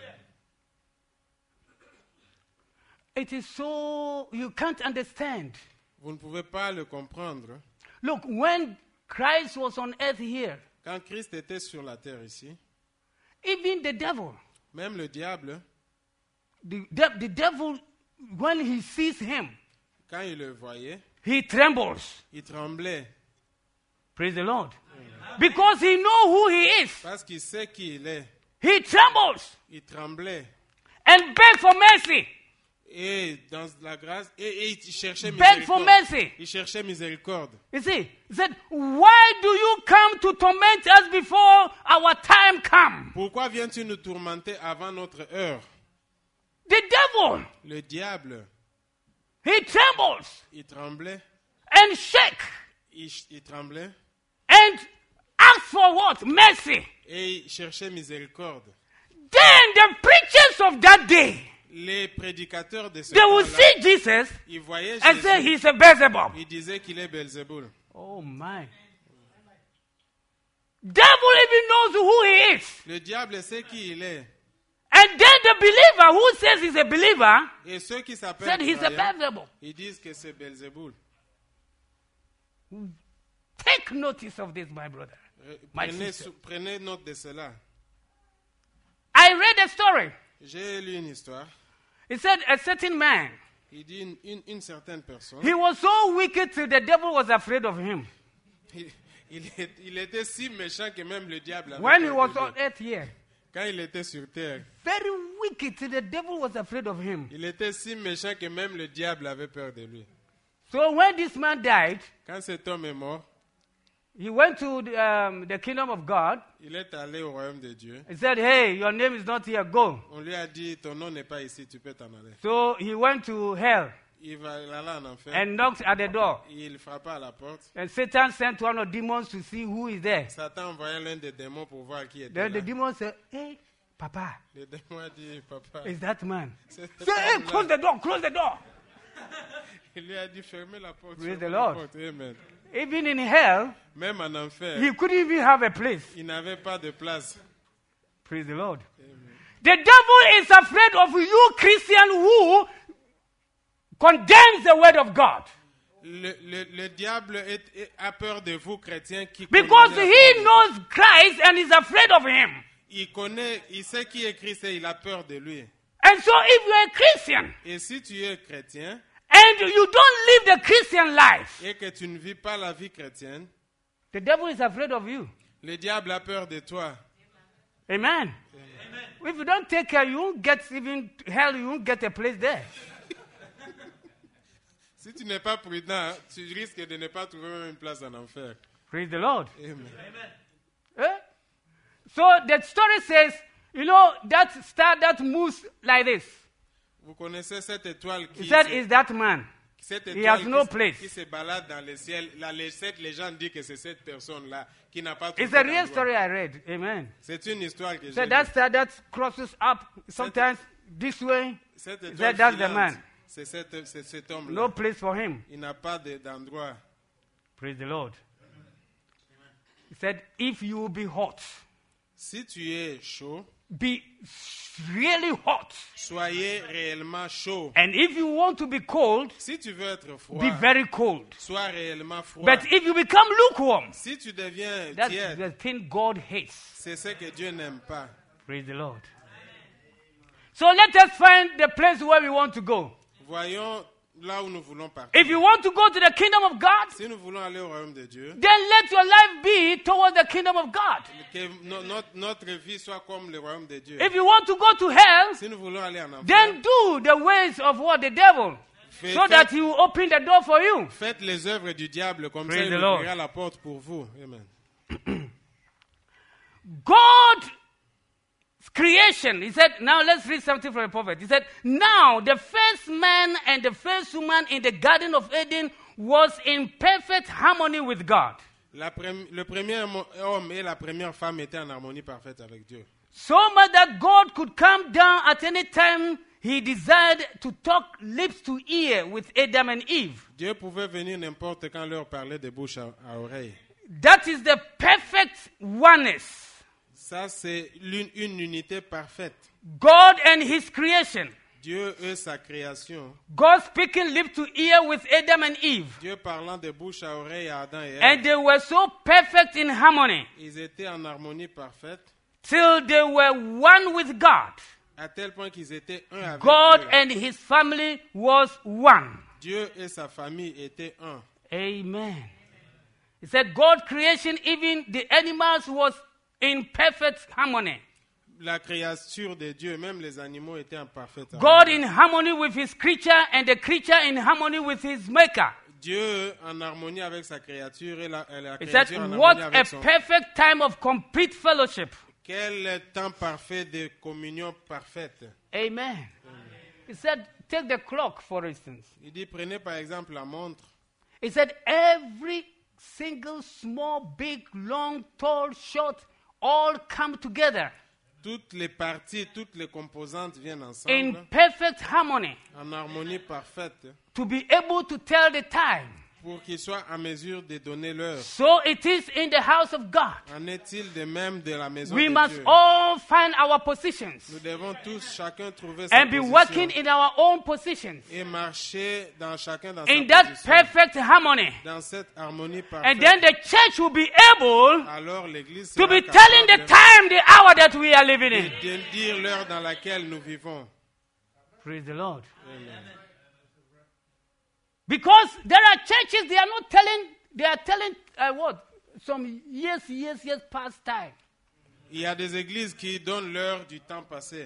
It is so, you can't understand. Vous ne pouvez pas le comprendre. Look, when Christ was on earth here, Quand Christ était sur la terre ici, even the devil, même le diable, the, de- the devil, when he sees him, quand il le voyait, he trembles. il tremblait Praise the Lord. Because he knows who he is. parce qu'il sait qui il est. He trembles Il tremblait and begs for mercy. et dans la grâce et, et il cherchait Beg for miséricorde. mercy. Il cherchait miséricorde. You see, he said, why do you come to torment us before our time come? Pourquoi viens-tu nous tourmenter avant notre heure? The devil, Le diable, he trembles il tremblait, and shake il, il tremblait and ask for what? Mercy. et il cherchait miséricorde. Then the preachers of that day, Les prédicateurs de ce they will temps-là, see Jesus ils voyaient and say Jésus, he's a Beelzebub. ils disaient qu'il est Belzéboul. Oh my. Devil even knows who he is. Le diable sait qui il est. And then the believer who says he's a believer Et ceux qui said s'appellent he's a croyants, Beelzebub. ils disent que c'est Belzéboul. Take notice of this, my brother. Euh, My Prenez, sister. sou- prenez note de cela. I read a story. J'ai lu une histoire. It said a certain man, Il dit une, une, une certaine personne, he was so wicked till the devil was afraid of him. il, il est- il était si méchant que même le diable avait When he peur was de lui. on earth here, Quand il était sur terre, very wicked till the devil was afraid of him. il était si méchant que même le diable avait peur de lui. So when this man died, Quand cet homme est mort, he went to the, um, the kingdom of God. il est allé au royaume de Dieu. He said, hey, your name is not here, go. On lui a dit, ton nom n'est pas ici, tu peux t'en aller. So he went to hell Il va il alla en enfer. and knocked at the door. Il frappa à la porte. And Satan sent one of the demons to see who is there. Satan envoya l'un des démons pour voir qui était Then là. the demon said, hey, Papa, Le démon a dit, papa, is that man? c'est cet Say, hey, homme-là. close the door, close the door. Il lui a dit, fermez la porte. Praise fermez the la Lord. porte. Amen. Even in hell, Même en enfer, he couldn't even have a place. il n'avait pas de place. Praise the Lord. The devil is afraid of you, Christian, who condemns the word of God. Le, le, le diable est, est- a peur de vous, chrétiens, qui Because condamnez la he parole. knows Christ and is afraid of him. Il connaît, il sait qui est Christ et il a peur de lui. And so if you're a Christian Et si tu es chrétien and you don't live the Christian life, et que tu ne vis pas la vie chrétienne, the devil is afraid of you. le diable a peur de toi. Amen. If you don't take care, you won't get even hell, you won't get a place there. Si tu n'es pas prudent, tu risques de ne pas trouver même une place en enfer. Praise the Lord. Amen. Eh? So the story says, you know, that star that moves like this. Vous connaissez cette étoile He qui, said, se, is that man. cette He étoile has no qui, place. qui se balade dans le ciel. La, les, cette légende dit que c'est cette personne-là qui n'a pas It's trouvé a real d'endroit. story I read. Amen. C'est une histoire que So j'ai that lue. star that crosses up sometimes this way. Cette He étoile said, that's the filante, man. c'est, cette, c'est cet homme-là. No place for him. Il n'a pas de- d'endroit. Praise the Lord. He said, if you will be hot, Si tu es chaud, be really hot. soyez réellement chaud. And if you want to be cold, Si tu veux être froid, be very cold. sois réellement froid. But if you become lukewarm, Si tu deviens that's tiède, the thing God hates. c'est ce que Dieu n'aime pas. Praise the Lord. So let us find the place where we want to go. Voyons là où nous voulons partir. If you want to go to the kingdom of God, Si nous voulons aller au royaume de Dieu, then let your life be towards the kingdom of God. que no- notre, notre vie soit comme le royaume de Dieu. If you want to go to hell, Si nous voulons aller en enfer, then do the ways of what the devil, faites, so that he will open the door for you. faites les œuvres du diable, comme Praise ça il the Lord. ouvrira la porte pour vous. Amen. God's creation, he said, now let's read something from the prophet. He said, now the first man and the first woman in the Garden of Eden was in perfect harmony with God. La prem- le premier mo- homme et la première femme étaient en harmonie parfaite avec Dieu. So much that God could come down at any time he desired to talk lips to ear with Adam and Eve. Dieu pouvait venir n'importe quand leur parler de bouche à, à oreille. That is the perfect oneness. Ça, c'est l'une, une unité parfaite. God and his creation. Dieu et sa création. God speaking lip to ear with Adam and Eve. Dieu parlant de bouche à oreille à Adam et Ève. And they were so perfect in harmony Ils étaient en harmonie parfaite, till they were one with God. à tel point qu'ils étaient un avec God Dieu. and his family was one. Dieu et sa famille étaient un. Amen. He said God creation, even the animals was in perfect harmony. La créature de Dieu, même les animaux étaient en parfaite God harmonie. in harmony with his creature and the creature in harmony with his maker. Dieu en harmonie avec sa créature et la, et la He said, créature en what harmonie a avec son... perfect time of complete fellowship. Quel temps parfait de communion parfaite. Amen. He said, take the clock, for instance. Il dit, prenez par exemple la montre. He said, every single, small, big, long, tall, short, all come together Toutes les parties, toutes les composantes viennent in ensemble perfect harmony en harmonie parfaite to be able to tell the time. pour qu'ils soient en mesure de donner l'heure. So it is in the house of God. En est-il de même de la maison We de must Dieu? all find our positions Nous devons tous, chacun, trouver sa and be position working in our own positions et marcher dans chacun dans in sa that position, perfect harmony. dans cette harmonie And parfaite. then the church will be able Alors l'Église to sera be telling the capable time, the hour that we are living in. de dire l'heure dans laquelle nous vivons. Praise the Lord. Amen. Because there are churches, they are not telling, they are telling uh, what? Some years, years, years past time. Il y a des églises qui donnent l'heure du temps passé.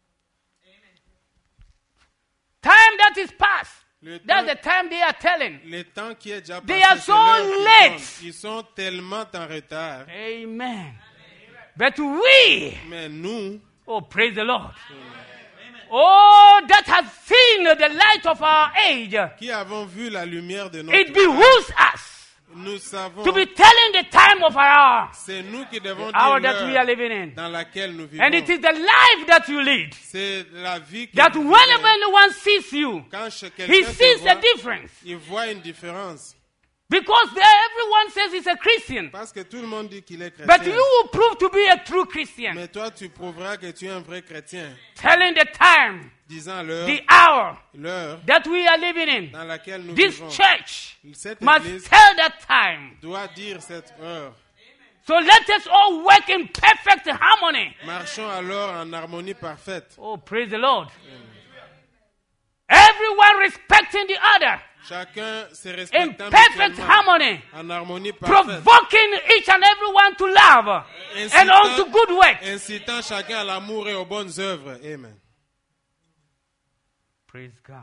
Time that is past. Le That's temps, the time they are telling. le temps qui est déjà They passé, are c'est so l'heure qu'ils late. donnent. Ils sont tellement en retard. Amen. But we, Mais nous, oh, praise the Lord. Oh, that has seen the light of our age. qui avons vu la lumière de notre It âge, behooves us nous savons, to be telling the time of our hour, c'est nous qui devons hour dire that we are l'heure living in. dans laquelle nous vivons. And it is the life that you lead. C'est la vie que That nous whenever vivons. anyone sees you, Quand che- he quelqu'un te sees voit, the difference. il voit une différence. Because there everyone says he's a Christian. Parce que tout le monde dit qu'il est chrétien. But you will prove to be a true Christian. Mais toi, tu prouveras que tu es un vrai chrétien. Telling the time, Disant l'heure, the hour l'heure that we are living in. dans laquelle nous This vivons. church Cette must église tell that time. doit dire cette heure. So let us all work in perfect harmony. Marchons alors en harmonie parfaite. Oh, praise the Lord. Everyone respecting the other. Chacun se In respectant perfect mutuellement, harmony. en harmonie parfaite, Provoking each and everyone to love and unto good work. incitant chacun à l'amour et aux bonnes œuvres. Amen. Praise God.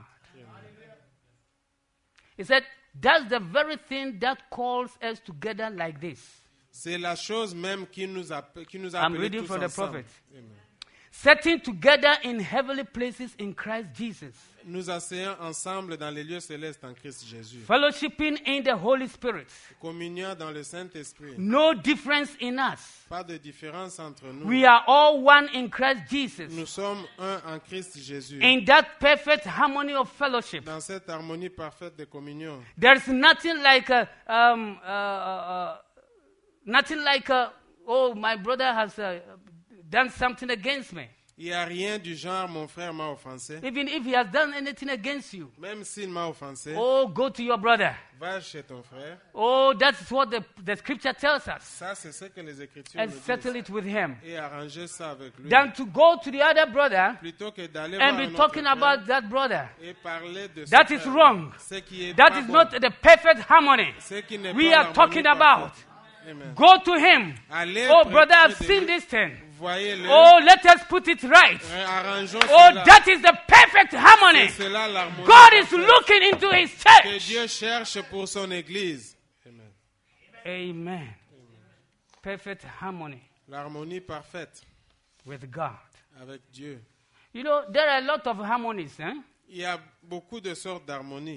He said, that's the very thing that calls us together like this. C'est la chose même qui nous a, qui nous a I'm appelés reading tous from the ensemble. prophet. Amen. Setting together in heavenly places in Christ Jesus. Nous asseyons ensemble dans les lieux célestes en Christ Jésus. Fellowshipping in the Holy Spirit. Communion dans le Saint-Esprit. No difference in us. Pas de différence entre nous. We are all one in Christ Jesus. Nous sommes un en Christ Jésus. In that perfect harmony of fellowship. Dans cette harmonie parfaite de communion. There's nothing like a, um, uh, uh, nothing like a, oh, my brother has uh, done something against me. Il n'y a rien du genre, mon frère m'a offensé. Even if he has done anything against you. Même s'il m'a offensé, Oh, go to your brother. va chez ton frère. Oh, that's what the, the scripture tells us. Ça, c'est ce que les Écritures And nous settle disent. it with him. Et arranger ça avec lui. Than to go to the other brother Plutôt que d'aller and voir un be autre talking frère about that brother. et parler de That ce is frère. wrong. Ce qui est That pas is bon. not the perfect harmony. Ce qui n'est We pas are l'harmonie talking about. parfaite. Amen. Go to him. Allez Oh, près- brother, I've près de seen lui. this thing. Voyez-le. Oh, let us put it right. Arrangeons Oh, cela. that is the perfect harmony. C'est cela l'harmonie God is parfaite looking into his que church. Dieu cherche pour son Église. Amen. Amen. Perfect harmony L'harmonie parfaite with God. avec Dieu. You know, there are a lot of harmonies. Eh? Il y a beaucoup de sortes d'harmonie.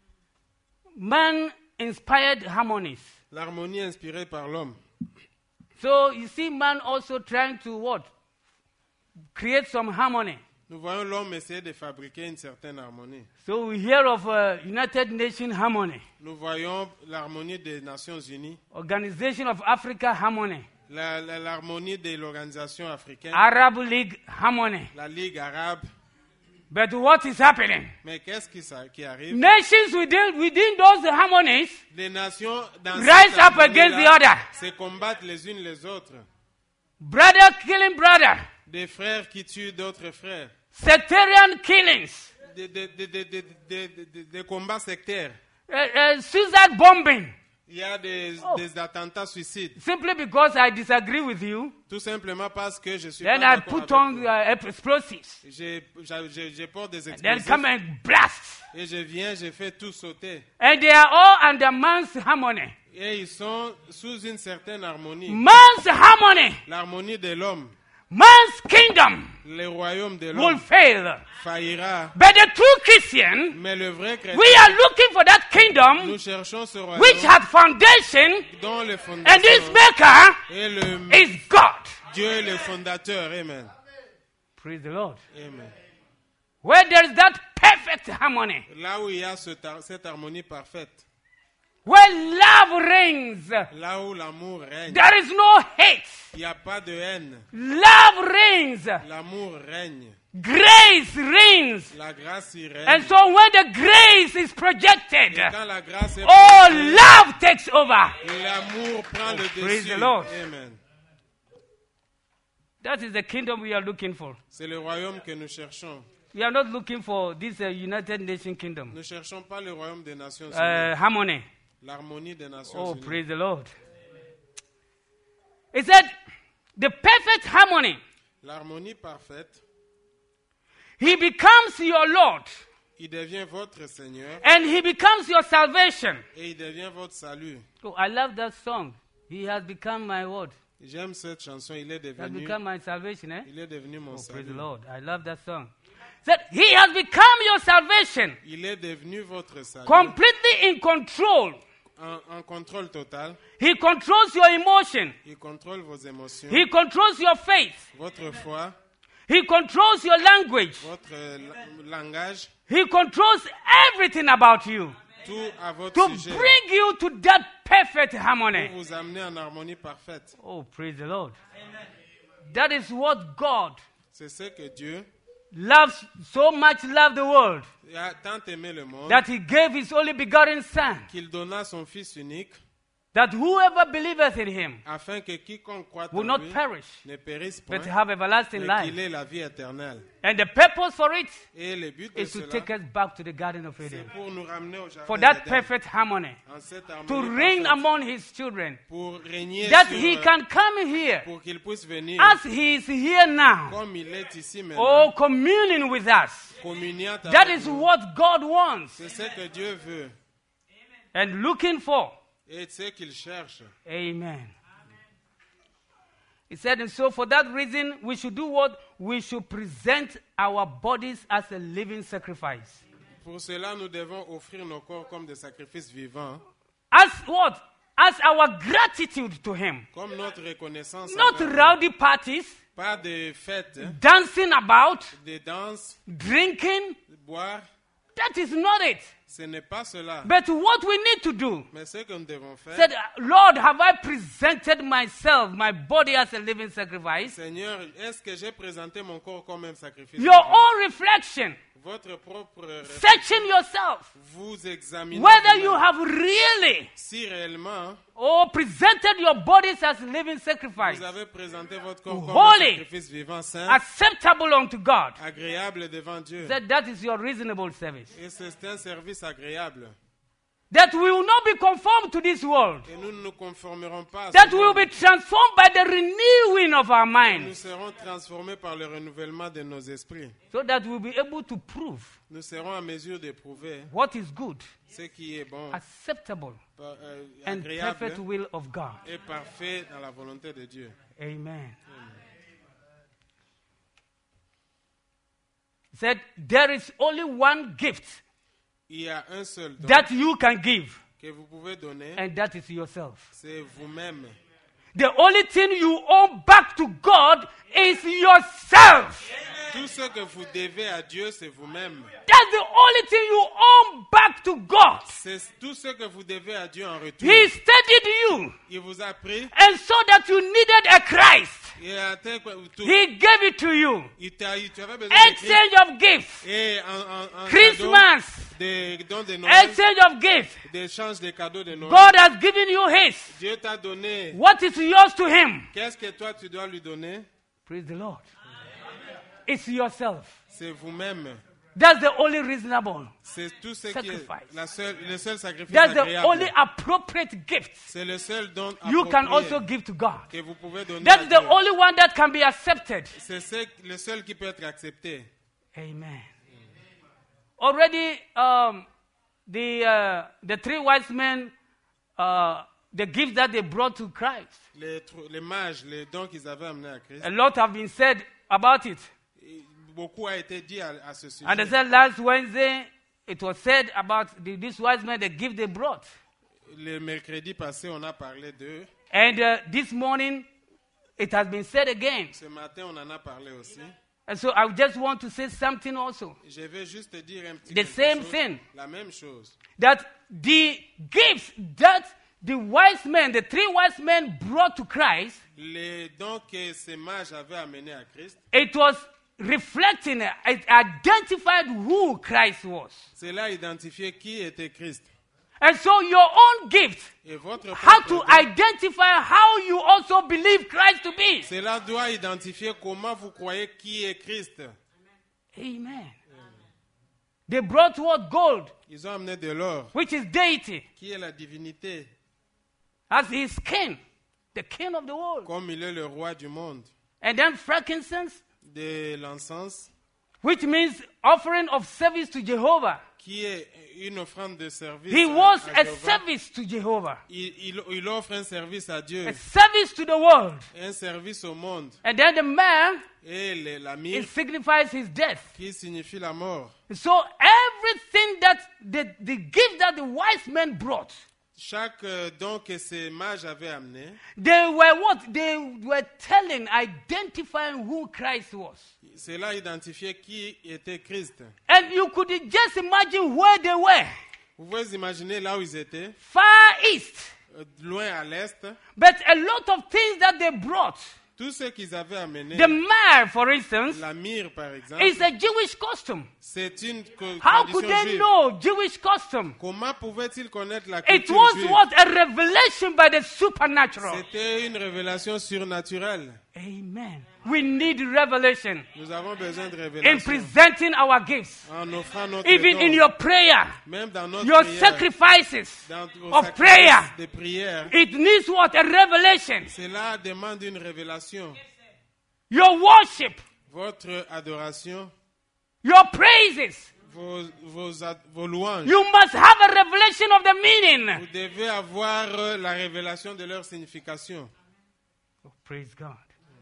Man-inspired harmonies. L'harmonie inspirée par l'homme. So you see man also trying to what? Create some harmony. Nous voyons l'homme essayer de fabriquer une certaine harmonie. So we hear of uh, United Nations harmony, Nous voyons l'harmonie des Nations Unies, Organization of Africa harmony, la- la- l'harmonie de l'organisation africaine, Arab League harmony. la Ligue arabe. But what is happening? Mais qu'est-ce qui, ça- qui arrive? Nations within, within those harmonies Les nations dans rise cette up against the harmonie-là other. se combattent les unes les autres. Brother killing brother. Des frères qui tuent d'autres frères. Sectarian killings. Des, des- des- des- des- des- des- des- des combats sectaires. Uh, uh, suicide bombing. Il y a des, Oh. des attentats suicides. Simply because I disagree with you, Tout simplement parce que je suis then pas I d'accord put avec on vous. uh, explosives. J'ai- j'ai- j'ai- j'ai porte des Then explosifs. come and blast. Et je viens, je fais tout sauter. And they are all under man's harmony. Et ils sont sous une certaine harmonie. Man's harmony, L'harmonie de l'homme. man's kingdom Le royaume de will l'homme fail. faillira. But the true Christian, Mais le vrai chrétien, we are looking for that kingdom nous cherchons ce royaume which has foundation, dont le and its fondateur maker est le is God. Dieu est le fondateur. Amen. Praise the Lord. Amen. Where there is that perfect harmony, Là où il y a ce tar- cette harmonie parfaite, where love reigns, là où l'amour règne, there is no hate. il n'y a pas de haine. Love reigns. L'amour règne. Grace reigns. La grâce y règne. And so when the grace is projected, Et quand la grâce est oh, projetée, love takes over. l'amour prend le praise dessus. the Lord. Amen. That is the kingdom we are looking for. C'est le royaume que nous cherchons. We are not looking for this uh, United Nations kingdom. Nous ne cherchons pas le royaume des Nations Unies. Uh, harmony. L'harmonie des Nations Oh, Unies. praise the Lord. It said, the perfect harmony. L'harmonie parfaite, He becomes your Lord. il devient votre Seigneur And he becomes your salvation. et il devient votre salut. Oh, I love that song. He has become my word. J'aime cette chanson, il est He has devenu, become my salvation, eh? il est devenu mon Oh, praise the salut. Lord. I love that song. Said, he has become your salvation. Il est devenu votre salut. Completely in control. En, en contrôle total, He controls your emotion. il contrôle vos émotions, He controls your faith. votre foi, He controls your language. votre euh, la- langage, He controls everything about you tout à votre to sujet bring you to that perfect pour harmony. vous amener en harmonie parfaite. Oh, praise the Lord. That is what God C'est ce que Dieu loves, so much loved the world a tant aimé le monde that he gave his only begotten son, qu'il donna son Fils unique that whoever believeth in him afin que quiconque croit will en not lui perish, ne périsse point, but have everlasting mais life. qu'il ait la vie éternelle. And the purpose for it Et le but de is to cela, take us back to the Garden of c'est Eden. pour nous ramener au jardin For that d'Éden, perfect harmony, en cette to harmonie reign parfaite, among his children, pour régner that sur, he euh, can come here pour qu'il puisse venir as he is here now, comme il est ici maintenant, oh, communing with us. communiant That avec is nous. what God wants C'est ce que Dieu veut and looking for. et c'est ce qu'il cherche. Amen. He said, and so for that reason, we should do what? We should present our bodies as a living sacrifice. Pour cela, nous devons offrir nos corps comme des sacrifices vivants, As what? As our gratitude to Him. comme notre reconnaissance. Not envers lui. rowdy parties, Pas de fêtes, hein, dancing about, de danses, drinking. de boire. That is not it. Ce n'est pas cela. But what we need to do, Mais ce que nous devons faire, said, Lord, have I presented myself, my body as a living sacrifice? Seigneur, est-ce que j'ai présenté mon corps comme un sacrifice Your vivant? own reflection, Votre propre réflexion, searching yourself, vous examinez whether you vous-même. have really Si réellement or presented your bodies as living sacrifice, vous avez présenté votre corps comme Holy. un sacrifice vivant, saint, acceptable unto God, agréable devant Dieu. that that is your reasonable service. Et c'est un service agréable. That we will not be conformed to this world. Et nous ne nous conformerons pas à That ce we will monde. be transformed by the renewing of our Nous minds. serons transformés par le renouvellement de nos esprits. So that we'll be able to prove Nous serons en mesure d'éprouver what is good, ce qui est bon, acceptable, par- euh, and agréable perfect will of God. et parfait dans la volonté de Dieu. Amen. He said, there is only one gift Il y a un seul don that you can give, que vous pouvez donner, and that is yourself. c'est vous-même. The only thing you owe back to God is yourself. Tout ce que vous devez à Dieu, c'est vous-même. That's the only thing you owe back to God. C'est tout ce que vous devez à Dieu en retour. He studied you Il vous a pris and saw that you needed a Christ. et a atteint quoi- tout. He gave it to you. Il t'a, il- tu avais besoin de Christ. Exchange of gifts. Et en, en, en Christmas. cadeau, des dons de Noël, Exchange of gifts. d'échange de cadeaux de Noël. God has given you His. Dieu t'a donné. What is yours to Him? Qu'est-ce que toi tu dois lui donner? Praise the Lord. It's yourself. C'est vous-même. That's the only reasonable. C'est tout ce qui est Sacrifice. la seule, le seul sacrifice That's the agréable. only appropriate gift C'est le seul don you can approprié also give to God. que vous pouvez donner That's à the Dieu. only one that can be accepted. C'est ce- le seul qui peut être accepté. Amen. Already, um, the uh, the three wise men, uh, the gift that they brought to Christ, Les, tr- les mages, les dons qu'ils avaient amenés à Christ, a lot have been said about it. et beaucoup a été dit à, à ce sujet. And they said last Wednesday, it was said about the, these wise men, the gift they brought. Le mercredi passé, on a parlé d'eux. And uh, this morning, it has been said again. Ce matin, on en a parlé aussi. And so I just want to say something also. Je vais juste te dire un petit The quelque same chose. thing. La même chose. That the gifts that the wise men, the three wise men brought to Christ, Les dons que ces mages avaient amenés à Christ, it was reflecting, it identified who Christ was. cela identifiait qui était Christ. And so your own gift, Et votre how propre to don, identify how you also believe Christ to be. cela doit identifier comment vous croyez qui est Christ. Amen. They brought what? Gold, Ils ont amené de l'or, which is deity, qui est la divinité, as his king, the king of the world. comme il est le roi du monde. And then frankincense, De l'encens, which means offering of service to Jehovah. qui est une offrande de service He à- was à a Jéhovah. service to Jehovah, Il, il- il offre un service à Dieu, a service to the world. un service au monde. And then the man, Et le- la it myrrhe, signifies his death. qui signifie la mort. So everything that the, the gift that the wise men brought, Chaque euh, don que ces mages avaient amené, they were what? They were telling, identifying who Christ was. cela identifiait qui était Christ. And you could just imagine where they were. Vous pouvez imaginer là où ils étaient, Far east. euh, loin à l'est, But a lot of things that they brought, Tout ce qu'ils avaient amené, The myrrh, for instance, la myrrhe par exemple, is a Jewish custom. c'est une co- How could tradition they juive. know Jewish custom? Comment pouvaient-ils connaître la It culture was juive? what? A revelation by the supernatural. C'était une révélation surnaturelle. Amen. We need revelation Nous avons besoin de in révélation presenting our gifts. en offrant notre Even don, in your prayer, même dans notre your prière, sacrifices dans vos of sacrifices prayer. de prière. It needs what? A revelation. Cela demande une révélation. Your worship, Votre adoration, your praises. vos, vos, ad- vos louanges. You must have a revelation of the meaning. Vous devez avoir euh, la révélation de leur signification. Oh, praise God.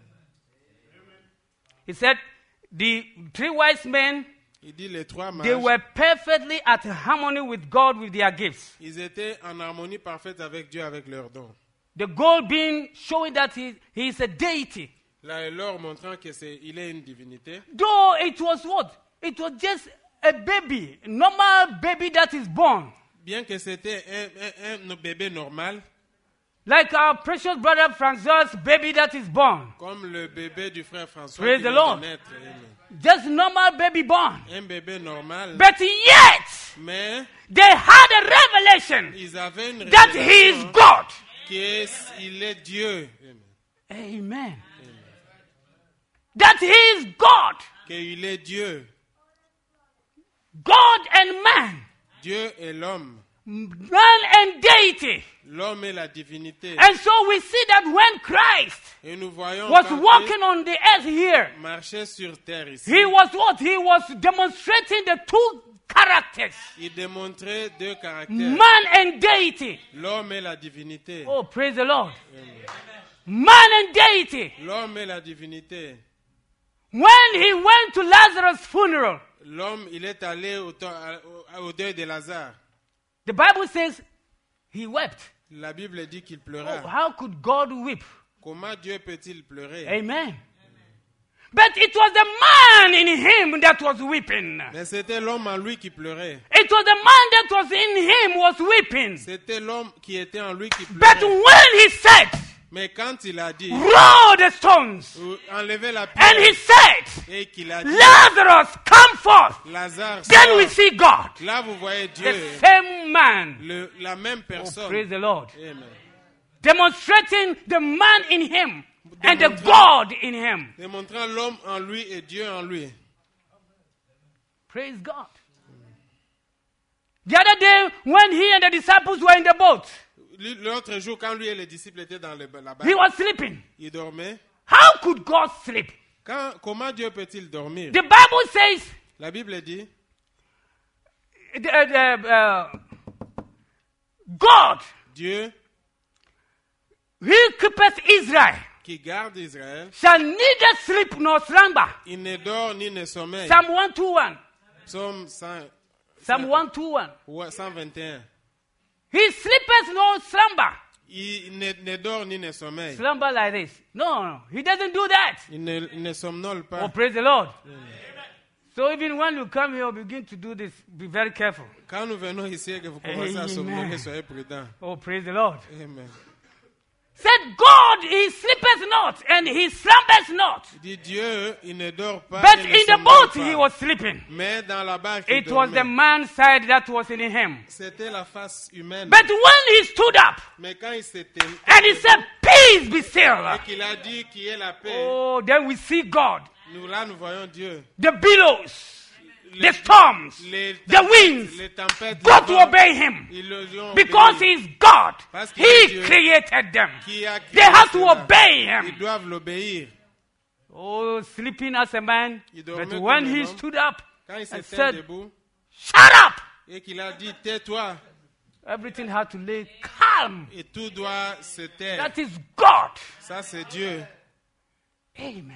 He said, the three wise men, Il dit les trois they mages, were perfectly at harmony with God with their gifts. ils étaient en harmonie parfaite avec Dieu, avec leurs dons. The goal being showing that he, he is a deity. Là, et leur montrant que c'est, il est une divinité. Though it was what? It was just a baby, normal baby that is born. Bien que c'était un, un, un bébé normal, Like our precious brother Francois' baby that is born. comme le bébé du frère François Praise qui the vient Lord. de naître. Amen. Just normal baby born. Un bébé normal, But yet, mais they had a revelation ils avaient une that he is révélation God. qu'il est Dieu. Amen. Amen. That he is God. Qu'il est Dieu. God and man. Dieu est l'homme. Man and deity. L'homme est la divinité. And so we see that when Christ Et nous voyons was quand walking on the earth here, Christ marchait sur terre ici. he was what? He was demonstrating the two characters. Il démontrait deux caractères. Man and deity. L'homme et la divinité. Oh, praise the Lord. Man and deity. L'homme et la divinité. When he went to Lazarus' funeral, L'homme, il est allé au, temps- au- au deuil de Lazare. the Bible says he wept. La Bible dit qu'il Oh, pleura. how could God weep? Comment Dieu peut-il pleurer? Amen. But it was the man in him that was weeping. Mais c'était l'homme en lui qui pleurait. It was the man that was in him was weeping. C'était l'homme qui était en lui qui But pleurait. when he said, Mais quand il a dit, roll the stones, ou enlevez la and he pierre, said, et qu'il a dit, Lazarus, come forth, Lazare, then we sort. see God. Là, vous voyez Dieu, The same man. le- la même Oh, personne. praise the Lord. Amen. Demonstrating the man in him and the Démontrant- God in him. Démontrant l'homme en lui et Dieu en lui. Praise God. The other day, when he and the disciples were in the boat, Lui- L'autre jour, quand lui et les disciples étaient dans le, la barque, he was sleeping. il dormait. How could God sleep? Quand, comment Dieu peut-il dormir? The Bible says, La Bible dit, uh, uh, uh, God, Dieu he keepeth Israel, qui garde Israël, shall neither sleep nor slumber. il ne dort ni ne sommeille. Psalm one twenty-one. Psaume cent, Psalm one twenty-one. ouais, cent vingt et un. He sleepeth no slumber. Il ne, ne dort ni ne sommeille. Slumber like this. No, no, he doesn't do that. Il ne, il ne somnole pas. Oh, praise the Lord. So even when you come here, begin to do this, be very careful. Quand nous venons ici et que vous commencez à Amen. somnoler, soyez prudents. Oh, praise the Lord. Amen. Said God, he sleepeth not, and he slumbers not. Il dit Dieu, il ne dort pas. But il ne in the somnole boat, pas. he was sleeping. Mais dans la barque, il It was dormait. the man's side that was in him. C'était la face humaine. But when he stood up, Mais quand il s'était and he said, peace be still. et qu'il a dit qu'il y ait la paix, Oh, then we see God. nous là nous voyons Dieu. The billows, Les- the storms, les the tempêtes- winds, les tempêtes, go les to vents, obey him. ils le ont Because obéi. he is God. Parce qu'il est He Dieu. created them. Qui a They créé have to cela. obey Ils him. doivent l'obéir. Oh, sleeping as a man. Il But dormait when comme un he homme. stood up Quand il and s'était said, debout shut up, et qu'il a dit tais-toi, everything had to lay calm. et tout doit se taire. That is God. Ça c'est Dieu. Amen.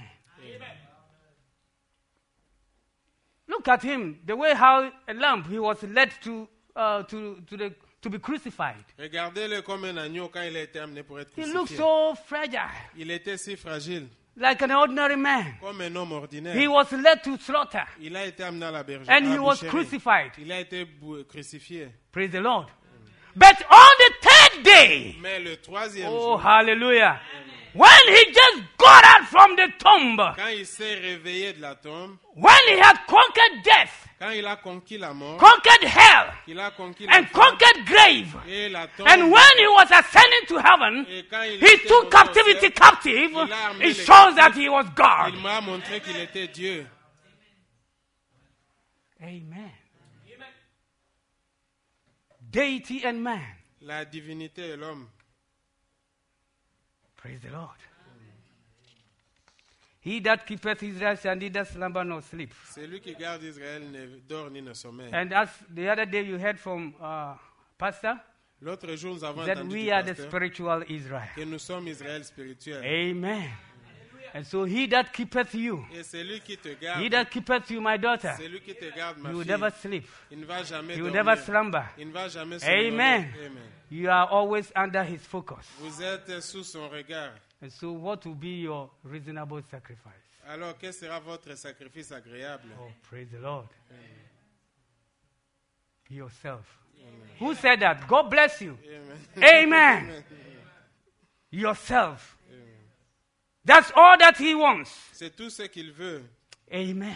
Look at him, the way how a lamb he was led to uh, to to the to be crucified. Regardez-le comme un agneau quand il a été amené pour être He looked crucifié. so fragile, Il était si fragile, like an ordinary man. comme un homme ordinaire. He was led to slaughter, Il a été amené à la bergerie. and he was crucified. Il a été bou- crucifié. Praise the Lord. But on the third day, Mais le troisième oh jour, hallelujah, when he just got awoke from the tomb, Quand il s'est réveillé de la tombe, when he had conquered death, quand il a conquis la mort, conquered hell, qu'il a conquis and l'enfer conquered grave, et la tombe, and when he was ascending to heaven, et quand il he était took monté au captivity ciel, captive. il a amené It les shows that captifs. he was God. il m'a montré qu'il était Dieu. Amen. Deity and man. La divinité et l'homme. Praise the Lord. He that keepeth Israel shall neither slumber nor sleep. C'est lui qui garde Israël ne dort ni ne sommeille. And as the other day you heard from uh, Pastor, L'autre jour, nous avons that entendu we du are the pasteur spiritual Israel. que nous sommes Israël spirituel. Amen. And so he that keepeth you, Et c'est lui qui te he garde. that keepeth you, my daughter, C'est lui qui te garde, ma you will fille. never sleep. Il ne va jamais You will dormir. never slumber. Il ne va jamais Amen. somnoler. Amen. You are always under his focus. Vous êtes sous son regard. And so what will be your reasonable sacrifice? Alors, quel sera votre sacrifice agréable? Oh, praise the Lord. Yourself. Who said that? God bless you. Amen. Amen. Yourself. That's all that he wants. C'est tout ce qu'il veut. Amen.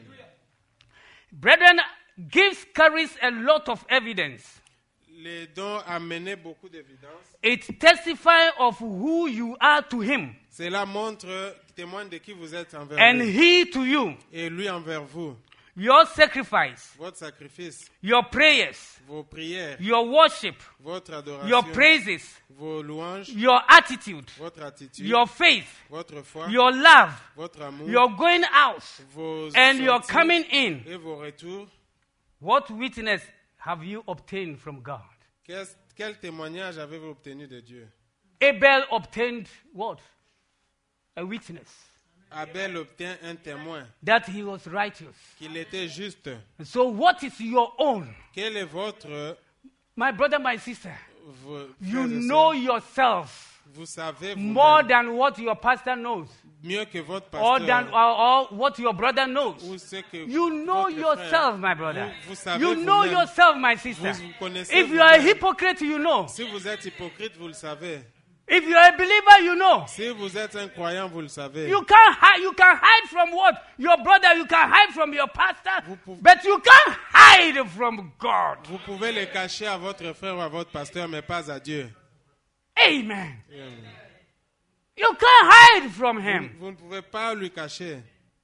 Brethren, gifts carries a lot of evidence. Les dons amenaient beaucoup d'évidence. It testifies of who you are to him Cela montre, témoigne de qui vous êtes envers and lui. he to you. Et lui envers vous. Your sacrifice, Votre sacrifice, your prayers, vos prières, your worship, votre adoration, your praises, vos louanges, your attitude, votre attitude, your faith, votre foi, your love, votre amour, your going out, vos and your sorties coming in. et vos retours. What witness have you obtained from God? Quel, quel témoignage avez-vous obtenu de Dieu? Abel obtained what? A witness Abel obtient un témoin that he was righteous. qu'il était juste. So what is your own? Quel est votre... My brother, my sister, vos you frères et know sœurs? yourself Vous savez more vous-même than what your pastor knows, mieux que votre or than pasteur or, or what your brother knows. ou ce que You know votre yourself, frère. my brother. Vous, vous savez You know vous-même. yourself, my sister. Vous vous connaissez If you are a vous-même. hypocrite, you know. Si vous êtes hypocrite, vous le savez. If you are a believer, you know. Si vous êtes un croyant, vous le savez. You can't hide. You can hide from what? Your brother. You can hide from your pastor. Vous pouvez- But you can't hide from God. Vous pouvez les cacher à votre frère ou à votre pasteur, mais pas à Dieu. Amen. Amen. You can't hide from him. Vous ne pouvez pas lui cacher.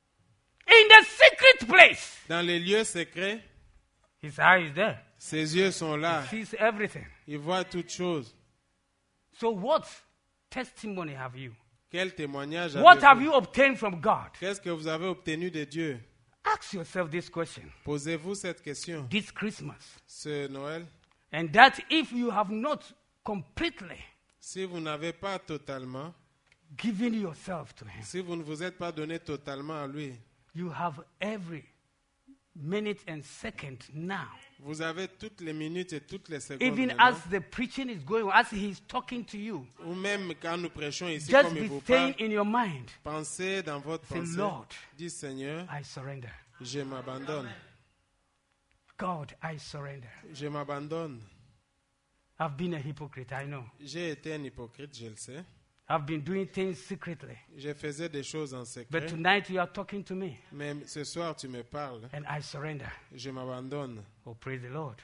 In the secret place, Dans les lieux secrets, his eye is there. ses yeux sont là. He sees everything. Il voit toutes choses. So what testimony have you? Quel témoignage What have avez-vous? you obtained from God? Qu'est-ce que vous avez obtenu de Dieu? Ask yourself this question Posez-vous cette question this Christmas. ce Noël. And that if you have not completely Si vous n'avez pas totalement, given yourself to him, si vous ne vous êtes pas donné totalement à lui, you have every minute and second now. vous avez toutes les minutes et toutes les secondes Even maintenant. as the preaching is going, as he's talking to you, Ou même quand nous prêchons ici, just comme il be vous saying parle, in your mind, pensez dans votre say, pensée, Lord, dis Seigneur, I surrender. je m'abandonne, God, I surrender. je m'abandonne. I've been a hypocrite, I know. J'ai été un hypocrite, je le sais. I've been doing things secretly. Je faisais des choses en But secret, tonight you are talking to me, mais ce soir tu me parles, and I surrender. je m'abandonne. Oh, praise the Lord.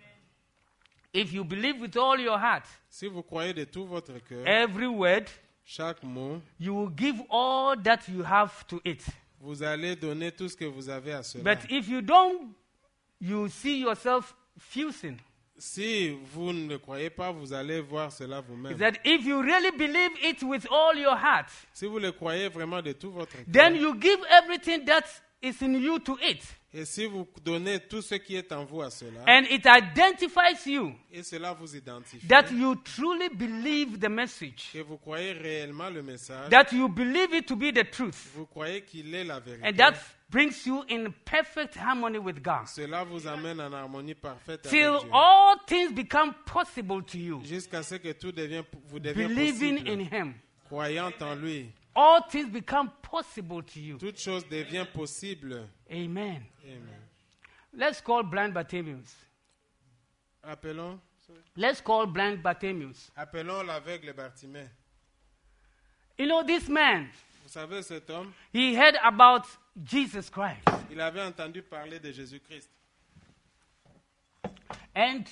If you believe with all your heart, Si vous croyez de tout votre cœur, every word, chaque mot, you will give all that you have to it. vous allez donner tout ce que vous avez à cela. But if you don't, you see yourself fusing. Si vous ne le croyez pas, vous allez voir cela Is vous-même. that if you really believe it with all your heart, Si vous le croyez vraiment de tout votre then cœur, you give everything that is in you to it. et si vous donnez tout ce qui est en vous à cela, And it identifies you et cela vous identifie, that you truly believe the message, que vous croyez réellement le message, that you believe it to be the truth, vous croyez qu'il est la vérité, and that brings you in perfect harmony with God. cela vous amène en harmonie parfaite Till avec Dieu. all things become possible to you, Jusqu'à ce que tout devienne, vous devienne believing possible, in Him. croyant en lui. All things become possible to you. Toute chose devient possible. Amen. Amen. Let's call blind Bartimaeus. Appelons, Let's call blind Bartimaeus. appelons l'aveugle Bartimée. You know, this man, Vous Vous savez, cet homme, he heard about Jesus Christ. il avait entendu parler de Jésus-Christ. And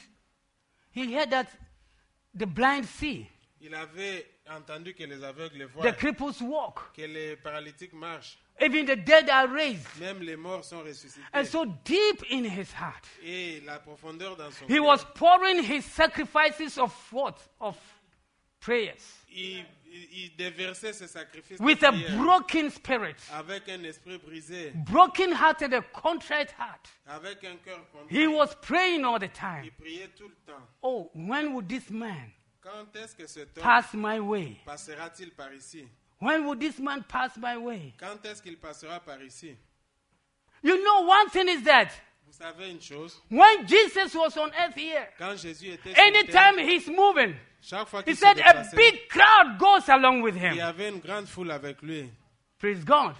he heard that the blind see, Il avait entendu que les aveugles voient, the cripples walk, que les paralytiques marchent, even the dead are raised. même les morts sont ressuscités. And so deep in his heart, Et la profondeur dans son he cœur, was pouring his sacrifices of what? Of prayers. il, il, il déversait ses sacrifices With de a prière, broken spirit, avec un esprit brisé, broken hearted, a contrite heart. avec un cœur He contrit. was praying all the Il time. priait tout le temps. Oh, when would this man Quand est-ce que cet homme pass my way? passera-t-il par ici? When would this man pass my way? Quand est-ce qu'il passera par ici? You know, one thing is that Vous savez une chose, when Jesus was on earth here, quand Jésus était sur terre, anytime he's moving, chaque fois he qu'il se said a déplaçait, big crowd goes along with il y him. avait une grande foule avec lui. Praise God.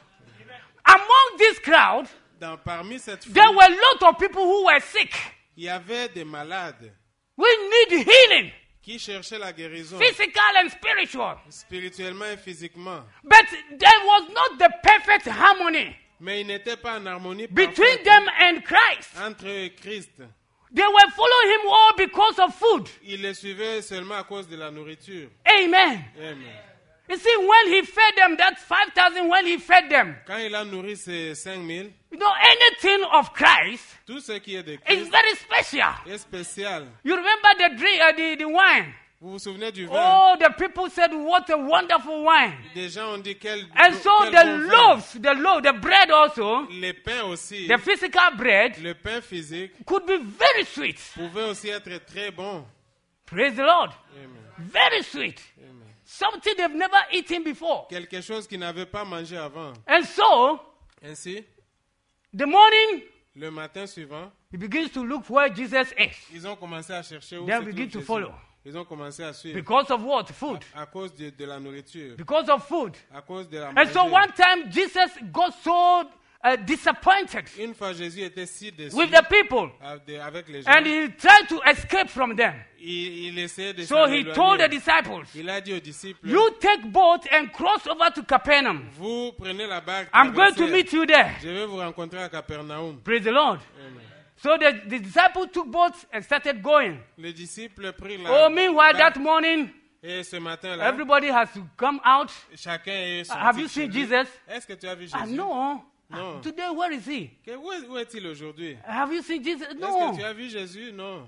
Among this crowd, Dans, parmi cette foule, there were a lot of people who were sick. il y avait des malades We need healing, qui cherchaient la guérison, physical and spiritual. spirituellement et physiquement. But there was not the perfect harmony Mais ils n'étaient pas en harmonie between parfaite them and Christ. entre eux et Christ. They were following him all because of food. Ils le suivaient seulement à cause de la nourriture. Amen. Amen. You see, when he fed them, that's five thousand, when he fed them, Quand il a nourri ces cinq mille, you know, anything of Christ tout ce qui est de is Christ very special. est spécial. You remember the drink, uh, the, the wine? Vous vous souvenez du vin? Oh, the people said, what a wonderful wine. Des gens ont dit quel, And so quel the bon vin. loaves, the loaf, the bread also, Les pains aussi, the physical bread le pain physique could be very sweet. pouvait aussi être très bon. Praise the Lord. Amen. Very sweet. Amen. Something they've never eaten before. Quelque chose qu'ils n'avaient pas mangé avant. And so, Ainsi, the morning, le matin suivant, he begins to look where Jesus is. ils ont commencé à chercher où They se begin trouve to Jésus. follow. Ils ont commencé à suivre Because of what? Food. à cause de, de la nourriture, Because of food. à cause de la And so manger. one time, Jesus got so uh, disappointed Une fois Jésus était si déçu with the people. avec les gens, And he tried to escape from them. il, il essayait de So s'en he éloigner. told the disciples, Il a dit aux disciples, you take boat and cross over to Capernaum. vous prenez la barque, I'm going to traversez. meet you there. Je vais vous rencontrer à Capernaum. Praise the Lord. Amen. So the, the disciples took boats and started going. Les disciples prirent la Oh, meanwhile, barque. that morning, Et ce matin-là, everybody has to come out. chacun est sorti Have you de chez seen lui. Jesus? Est-ce que tu as vu Jésus? Ah, no. Non. Today, where is he? Que- où, est- où est-il aujourd'hui? Have you seen Jesus? Est-ce No. que tu as vu Jésus? Non.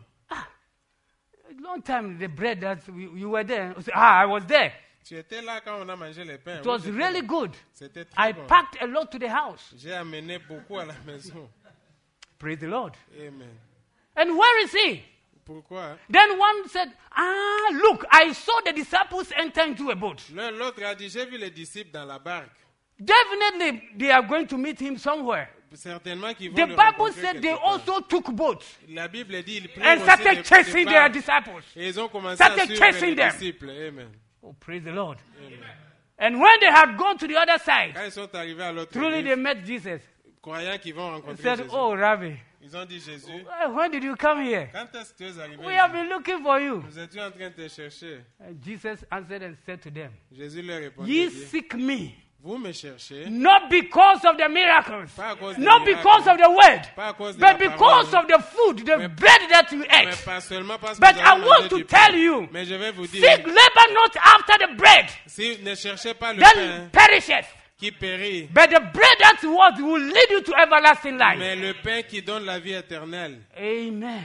Long time, the bread that you, you were there. Ah, I was there. Tu étais là quand on a mangé les pains. It Oui, was j'étais really là. good. C'était très I bon. packed a lot to the house. J'ai amené beaucoup à la maison. Praise the Lord. Amen. And where is he? Pourquoi? Then one said, ah, look, I saw the disciples enter into a boat. L'un l'autre a dit, j'ai vu les disciples dans la barque. Definitely, they are going to meet him somewhere. Certainement qu'ils vont The le Bible rencontrer said quelque they part. also took boats La Bible dit, ils prirent and aussi started des- chasing des their barques. disciples. Et ils ont commencé à Started suivre chasing les them. disciples. Amen. Oh, praise the Lord. Amen. And when they had gone to the other side, Quand ils sont arrivés à l'autre truly rive, they met Jesus. croyant qu'ils vont They rencontrer said, Jésus, oh, Rabbi, ils ont dit, Jésus, uh, when did you come here? quand est-ce que tu es arrivé? We have been looking for you. Nous étions en train de te chercher. And Jesus answered and said to them, Jésus leur répondit, ye dit, seek me, vous me cherchez, not because of the miracles, pas à cause des not miracles, because of the word, pas à cause de but la because parole, of the food, the Mais- bread that you mais ate. pas seulement parce que But vous I avez want mangé to du tell pain. you, Mais je vais vous dire, seek labor not after the bread si ne cherchez pas le that pain perisheth, qui périt, but the bread that what will lead you to everlasting life. mais le pain qui donne la vie éternelle. Amen.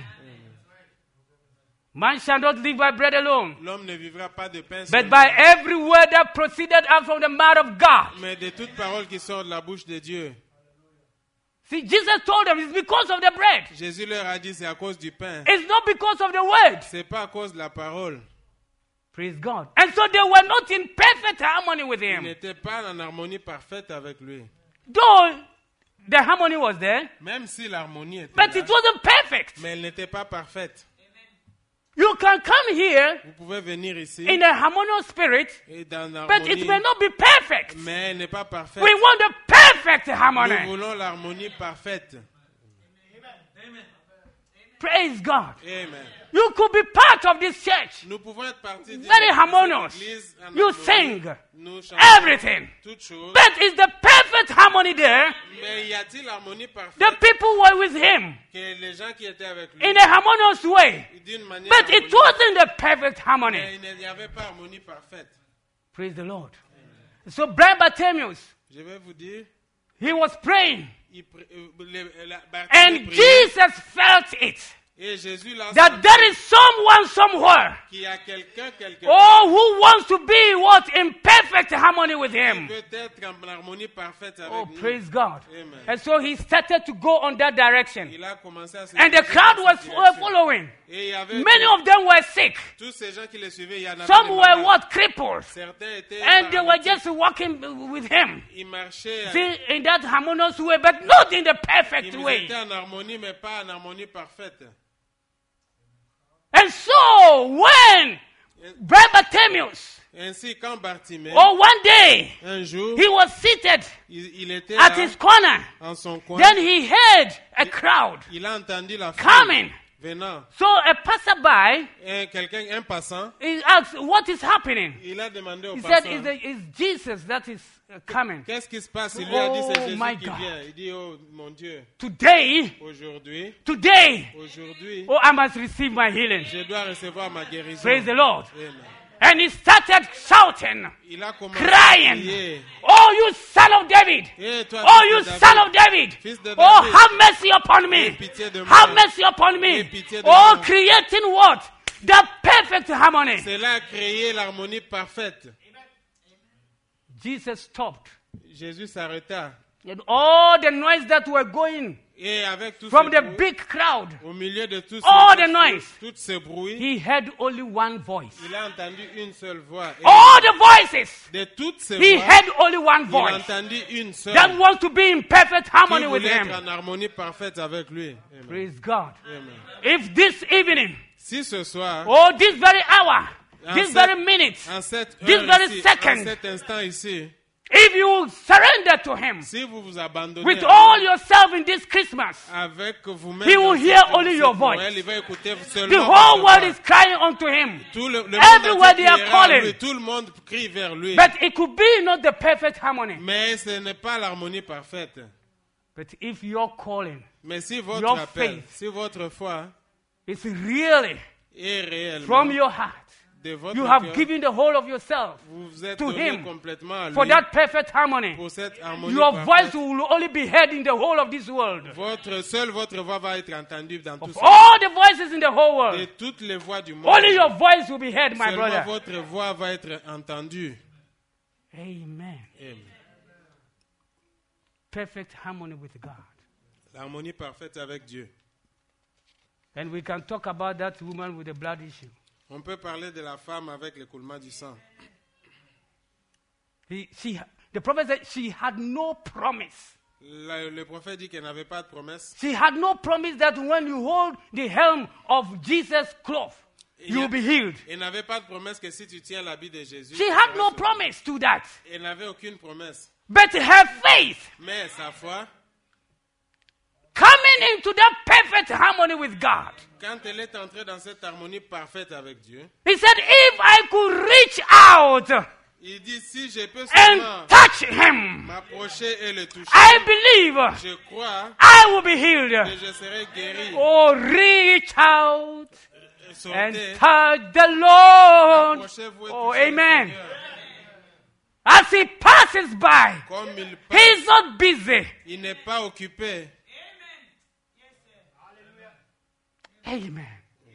Man shall not live by bread alone, L'homme ne vivra pas de pain but seulement, by every word that proceeded out from the mouth of God. mais de toute parole qui sort de la bouche de Dieu. See, Jesus told them it's because of the bread. Jésus leur a dit, c'est à cause du pain. It's not because of the word. C'est pas à cause de la parole. Praise God. And so they were not in perfect harmony with Il him. n'était pas en harmonie parfaite avec lui. Though the harmony was there, Même si l'harmonie était but là, it wasn't perfect. mais elle n'était pas parfaite. You can come here Vous pouvez venir ici in a harmonious spirit, et dans but it l'harmonie, may not be perfect. mais elle n'est pas parfaite. We want the perfect Nous harmony. voulons l'harmonie parfaite. Praise God. Amen. You could be part of this church. Nous pouvons être partie d'une Very de harmonious. cette église en You harmonie. sing Nous chantons everything. toutes choses. But is the perfect harmony there? Mais y a-t-il l'harmonie The parfaite people were with him que les gens qui étaient avec lui in a harmonious way. d'une manière But it harmonieuse, wasn't the perfect harmony. mais il n'y avait pas harmonie parfaite. Praise the Lord. So Brian Bartimaeus, Je vais vous dire, he was praying. il pr- euh, le- la- Barthélemy And priait, Jesus felt it. et Jésus l'a That senti there is someone somewhere. qu'il y a quelqu'un quelque Oh, who wants to be what? In perfect harmony with qui him. peut être en harmonie parfaite avec Oh, nous. praise God. Amen. And so he started to go on that direction. Il a commencé à se And the diriger crowd dans was cette were direction. following. Et il y avait Many of them were sick. tous ces gens qui le suivaient, il y en avait Some des were malades. what? Cripples. Certains étaient And they were paralytiques. just walking with him. Ils marchaient, See, in that harmonious way, but not in the perfect ils way. étaient en harmonie, mais pas en harmonie parfaite. And so, when Brian Bartimaeus, Ainsi, quand Bartimée, oh, one day, un jour, he was seated il, il était at là, his corner. en son coin, Then he heard a crowd il a entendu la foule coming. venant. So a passerby, Et quelqu'un, un passant, he asked, what is happening? il a demandé au He said, passant, it's, the- it's Jesus that is uh, coming. qu'est-ce qui se passe? Il lui a dit, c'est Oh, Jésus my qui God. vient. Il dit, oh mon Dieu, Today, aujourd'hui, today, aujourd'hui, oh, I must receive my healing. je dois recevoir ma guérison. Praise the Lord. Amen. And he started shouting, Il a commencé à crying, crier. oh, you son of David. Eh, toi, Oh, fils you de David, son of David. fils de Oh, David, have mercy upon me. aie pitié de Have moi. mercy upon me. Aie pitié de Oh, moi. creating what? The perfect harmony. Cela a créé l'harmonie parfaite. Jesus stopped. Jésus s'arrêta. And all the noise that were going Et avec tout from ce the bruit, big crowd, au milieu de tout all ce, the noise, tout ce bruit, he heard only one voice. il a entendu une seule voix. Et All the voices, de toutes ces he voix, heard only one il a voice entendu une seule that wants to be in perfect qui harmony with voulait être him. en harmonie parfaite avec lui. Amen. Praise God. Amen. If this evening, Si ce soir, or this very hour, en this cette- very minute, en cette this heure very ici, second, en cet instant ici, if you surrender to him si vous vous abandonnez with à all lui, yourself in this Christmas, avec vous-même, he will dans hear cette- only cette your Noël, voice. il va écouter The seulement whole votre world voix. is crying unto him. Tout le, le Everywhere monde they are entier criera à calling. lui. Tout le monde crie vers lui. But it could be not the perfect harmony. Mais ce n'est pas l'harmonie parfaite. But if your calling Mais si votre Your appel, faith si votre foi is really est réellement from your heart, de votre you have cœur, given the whole of yourself vous vous êtes to donné him complètement à lui for that perfect harmony. pour cette harmonie Your parfaite. voice will only be heard in the whole of this world. Votre, seule votre voix va être entendue dans tout Of ça. all the voices in the whole De world, toutes les voix du monde, only your voice will be heard, my seulement brother. votre voix va être entendue. Amen. Amen. Perfect harmony with God. L'harmonie parfaite avec Dieu. And we can talk about that woman with the blood issue. On peut parler de la femme avec l'écoulement du sang. He, she, the prophet said she had no promise. Le, le prophète dit qu'elle n'avait pas de promesse. She had no promise that when you hold the helm of Jesus' cloth, you will be healed. Elle n'avait pas de promesse que si tu tiens l'habit de Jésus, She tu had seras no sauvé. promise to that. Elle n'avait aucune promesse. But her faith, Mais sa foi, coming into that perfect harmony with God, quand elle est entrée dans cette harmonie parfaite avec Dieu, he said, if I could reach out il dit, si je peux and seulement touch him, m'approcher et le toucher, I believe je crois I will be que healed. je serai guéri. Oh, reach out and Sortez, touch the Lord. approchez-vous et Oh, touchez le amen. Seigneur. As he passes by, Comme il he passe, is not busy. il n'est pas occupé. Amen.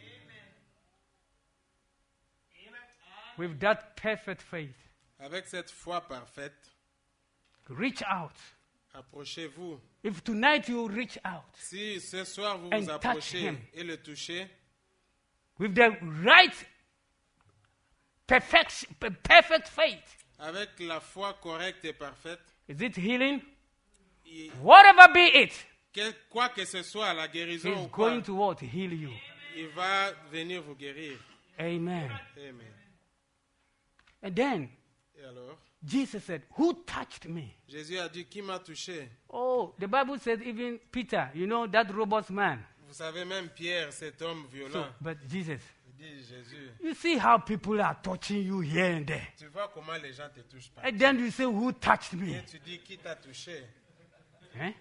With that perfect faith, Avec cette foi parfaite, reach out. approchez-vous. If tonight you reach out Si ce soir vous And vous touch approchez him. et le touchez, with the right perfect, perfect faith, avec la foi correcte et parfaite, is it healing? il- Whatever be it, que- quoi que ce soit, la guérison he's ou quoi, going to what? Heal you. il va venir vous guérir. Amen. Amen. And then Et alors, Jesus said, who touched me? Jésus a dit, qui m'a touché? Oh, the Bible says even Peter, you know, that robust man. Vous savez, même Pierre, cet homme So, violent, but Jesus, il dit Jésus, you see how people are touching you here and there. tu vois comment les gens te touchent pas. And then you say, who touched me? Et tu dis qui t'a touché. Eh?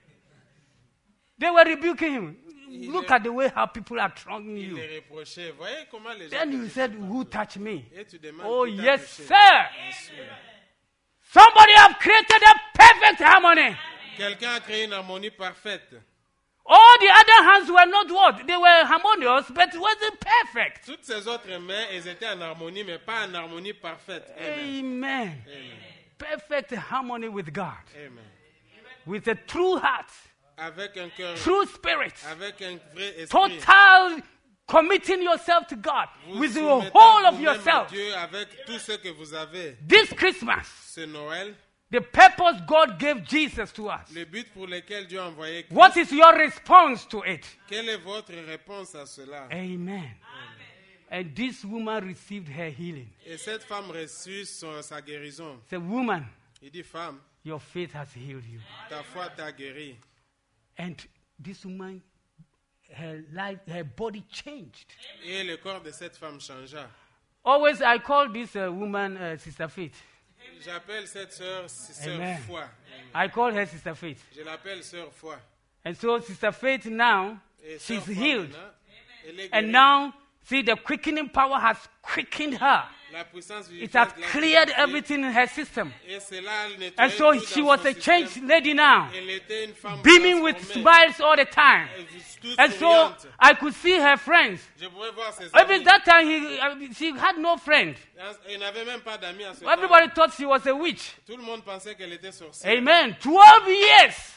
They were rebuking him. Il Look est- at the way how people are troubling Il you. les reprochait. Voyez comment les gens Then te you touchent said, pas. who touched me? Et tu demandes Oh, qui t'a yes, touché. sir. Bien sûr. Somebody have created a perfect harmony. Quelqu'un a créé une harmonie parfaite. All the other hands were not what? They were harmonious, but it wasn't perfect. Toutes ces autres mains, elles étaient en harmonie, mais pas en harmonie parfaite. Amen. Amen. Amen. Perfect harmony with God. Amen. With a true heart, Avec un cœur, true spirit, avec un vrai esprit. total committing yourself to God Vous with the soumettez whole of vous-même yourself. à Dieu avec tout ce que vous avez. This Christmas, Ce Noël, the purpose God gave Jesus to us. le but pour lequel Dieu a envoyé Christ. What is your response to it? Quelle est votre réponse à cela? Amen. And this woman received her healing. Et cette femme reçut son- sa guérison. Say, woman, Il dit, femme, your faith has healed you. ta foi t'a guéri. And this woman, her life, her body changed. Et le corps de cette femme changea. Always, I call this uh, woman uh, Sister Faith. J'appelle cette sœur sœur Amen. foi. I call her Sister Faith. Je l'appelle sœur foi. And so, Sister Faith now, Et she's sœur foi, healed. maintenant, elle est And guérie. now, see, the quickening power has quickened her. La puissance It has vivifiante l'a cleared purifiée. everything in her system. Et cela a nettoyé And so, tout she dans was son a système. changed lady now, Elle était une femme beaming with transformée. smiles all the time. Elle était toute And so, souriante. I could see her friends. Je pouvais voir ses Even amis. that time, he, uh, she had no friend. Elle n'avait même pas d'amis à ce Everybody temps. thought she was a witch. Tout le monde pensait qu'elle était sorcière. Amen. twelve years.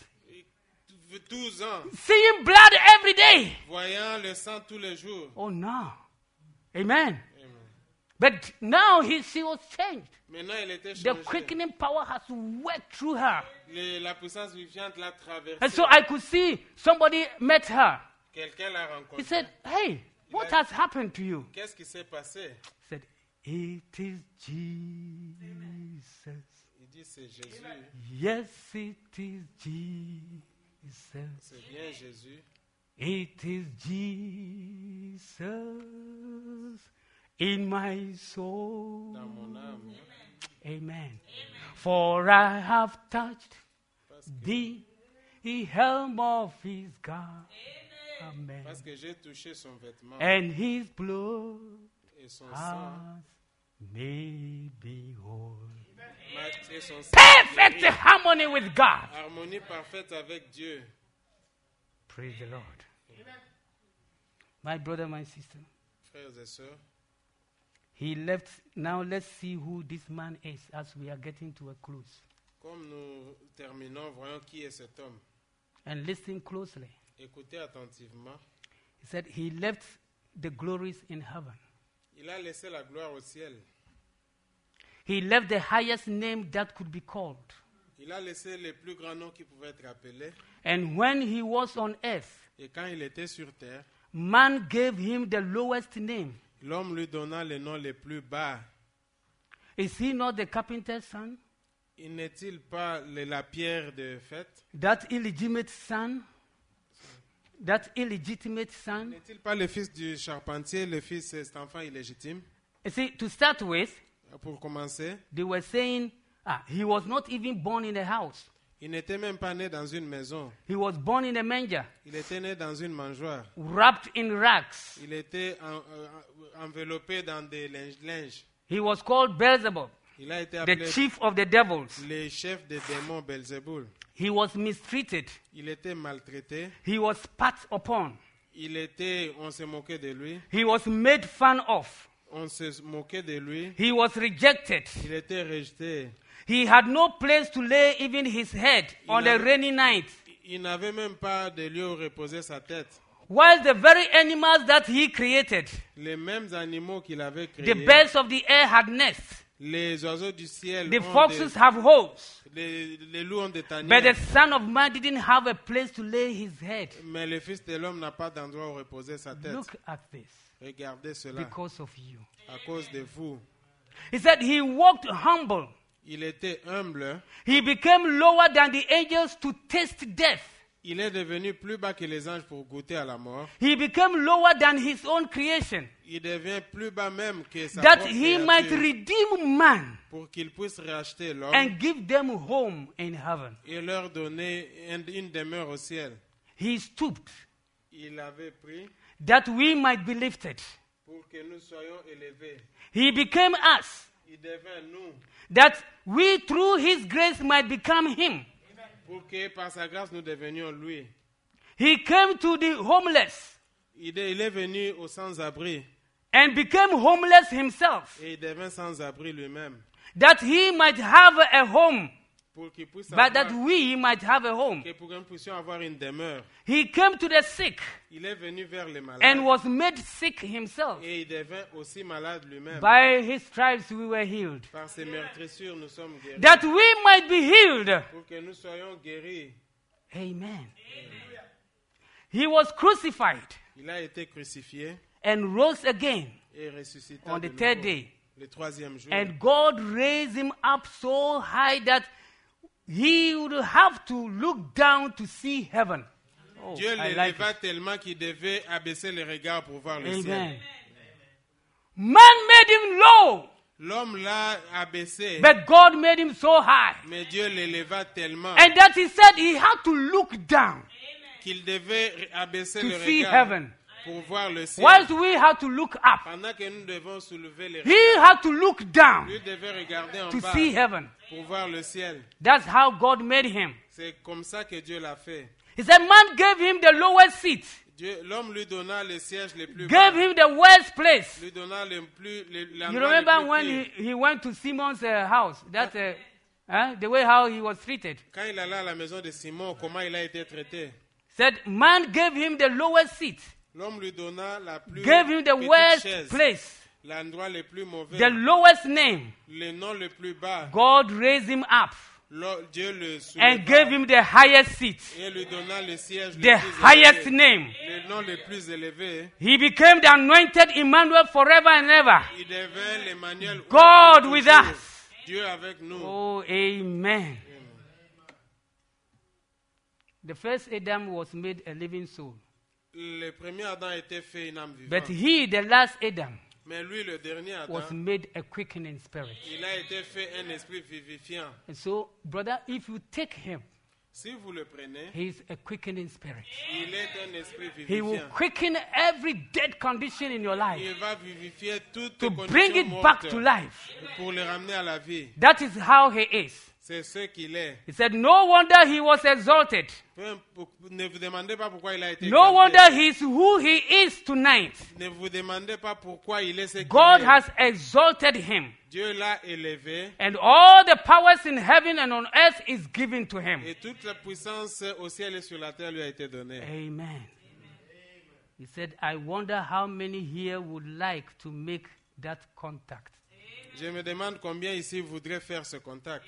douze ans, Seeing blood every day. voyant le sang tous les jours. Oh no. Amen. Amen. But now he, she was changed. Maintenant, elle était The changée. quickening power has worked through her. Le- la puissance vivifiante l'a traversée. And so I could see somebody met her. Quelqu'un l'a He rencontrée. said, hey, what has happened to you? Qu'est-ce qui s'est passé? He said, it is Jesus. Il dit, c'est Jésus. Yes, it is Jesus. C'est bien Jésus. It is Jesus in my soul. Dans mon âme. Amen. For I have touched Parce que, the helm of his God. Amen. parce que j'ai touché son vêtement And his blood et son sang. has made me whole. m'a- et son sang Perfect guéri. harmony with God. Harmonie parfaite avec Dieu. Praise the Lord. My brother, my sister, Frères et sœurs, he left. Now let's see who this man is as we are getting to a close. comme nous terminons, voyons qui est cet homme. And listen closely. Écoutez attentivement. He said he left the glories in heaven. Il a laissé la gloire au ciel. He left the highest name that could be called. Il a laissé les plus grands noms qui pouvaient être appelés. And when he was on earth, Et quand il était sur terre, man gave him the lowest name. l'homme lui donna les noms les plus bas. Is he not the carpenter's son? Il n'est-il pas le- la pierre de fête? That illegitimate son? That illegitimate son? N'est-il pas le fils du charpentier, le fils de cet enfant illégitime? You see, to start with, Pour commencer, they were saying, ah, he was not even born in a house. il n'était même pas né dans une maison. He was born in a manger, Il était né dans une mangeoire. wrapped in rags. Il était en- euh, enveloppé dans des linges. linges. He was called Beelzebub, Il a été the appelé chief of the devils. le chef des démons Belzéboul. He was mistreated. Il était maltraité. He was spat upon. Il était, on se moquait de lui. He was made fun of. On se moquait de lui. He was rejected. Il était rejeté. He had no place to lay even his head on a avait- rainy night. Il n'avait même pas de lieu où reposer sa tête. While the very animals that he created, Les mêmes animaux qu'il avait the créés, birds of the air had nests, les oiseaux du ciel, the ont foxes des, have holes, les, les loups ont des but the tanières. Son of Man didn't have a place to lay his head. Mais le Fils de l'homme n'a pas d'endroit où reposer sa tête. Look at this, Regardez cela, because of you. à cause de vous. He said he walked humble. Il était humble. He became lower than the angels to taste death. Il est devenu plus bas que les anges pour goûter à la mort. He became lower than his own creation, Il devient plus bas même que sa that propre he might créature redeem man pour qu'il puisse racheter l'homme and give them home in heaven. et leur donner une, une demeure au ciel. He stooped Il avait pris that we might be lifted. pour que nous soyons élevés. He became us, Il devint nous that we through his grace might become him. pour que par sa grâce nous devenions lui. He came to the homeless Il est, il est venu aux sans-abri and became homeless himself, et il devint sans-abri lui-même that he might have a home, pour qu'il puisse but avoir, that we might have a home. que pour que nous puissions avoir une demeure. He came to the sick Il est venu vers les malades and was made sick himself. et il devint aussi malade lui-même. By his stripes we were healed. Par ses meurtrissures, nous sommes guéris. That we might be healed. Pour que nous soyons guéris. Amen. He was crucified Il a été crucifié and rose again et ressuscité on de the third nouveau, day. le troisième jour. And God raised him up so high that he would have to look down to see heaven. Oh, Dieu I like l'éléva it. tellement qu'il devait abaisser les regards pour voir le Amen. ciel. Man made him low, L'homme l'a abaissé, but God made him so high. mais Dieu l'éléva tellement And that he said he had to look down qu'il devait abaisser to le see regard heaven. pour voir le ciel. Whilst we had to look up, Pendant que nous devons soulever les he regards, had to look down lui devait regarder en to bas see heaven. pour voir le ciel. That's how God made him. C'est comme ça que Dieu l'a fait. He said, man gave him the lowest seat, Dieu, l'homme lui donna les sièges les plus gave bas, him the worst place. lui donna le plus, le, You l'endroit remember le plus when pire. he, he went to Simon's uh, house? That uh, huh? The way how he was treated. Quand il allait à la maison de Simon, comment il a été traité? Said man gave him the lowest seat, L'homme lui donna la plus gave him the petite worst chaise, place, l'endroit le plus mauvais, the lowest name. le nom le plus bas. God raised him up L'o- Dieu le and souleva gave him the highest seat, et lui donna le siège the le plus highest élevé, name. le nom le plus élevé. He became the anointed Emmanuel forever and ever. Il devint l'Emmanuel. God pour with toujours. us. Dieu avec nous. Oh, amen. The first Adam was made a living soul. Le premier Adam a été fait une âme But vivante. he, the last Adam, Mais lui, le dernier Adam, was made a quickening spirit. il a été fait un esprit vivifiant. And so, brother, if you take him, Si vous le prenez, he is a quickening spirit. il est un esprit He will vivifiant. quicken every dead condition in your life Il va vivifier toutes to les bring conditions it back mortes to life. pour le ramener à la vie. That is how he is. C'est ce qu'il est. He said, no wonder he was exalted. Peu impo- Ne vous demandez pas pourquoi il a été No exalté. wonder he is who he is tonight. Ne vous demandez pas pourquoi il est ce qu'il God est. has exalted him. Dieu l'a élevé And all the powers in heaven and on earth is given to him. et toute la puissance au ciel et sur la terre lui a été donnée. Amen. He said, I wonder how many here would like to make that contact. Je me demande combien ici voudraient faire ce contact.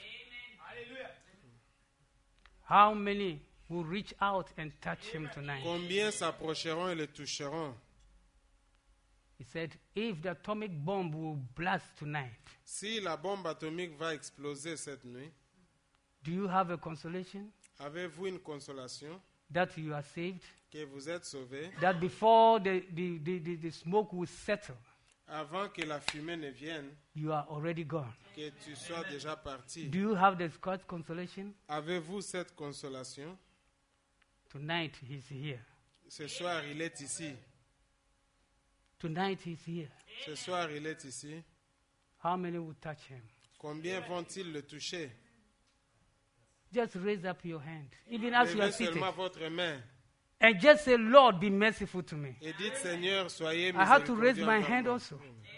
How many will reach out and touch him tonight? Combien s'approcheront et le toucheront? He said, if the atomic bomb will blast tonight, Si la bombe atomique va exploser cette nuit, do you have a consolation avez-vous une consolation that you are saved? que vous êtes sauvé That before the, the, the, the, the smoke will settle, avant que la fumée ne vienne, you are already gone? que tu sois déjà parti? Do you have the God's consolation? Avez-vous cette consolation? Tonight he's here. Ce soir, il est ici. Tonight he's here. Ce soir, il est ici. How many will touch him? Combien vont-ils le toucher? Just raise up your hand, even as you are Levez seated, seulement votre main and just say, Lord, be merciful to me. et dites, Seigneur, soyez I have to raise miséricordieux my envers hand moi. also.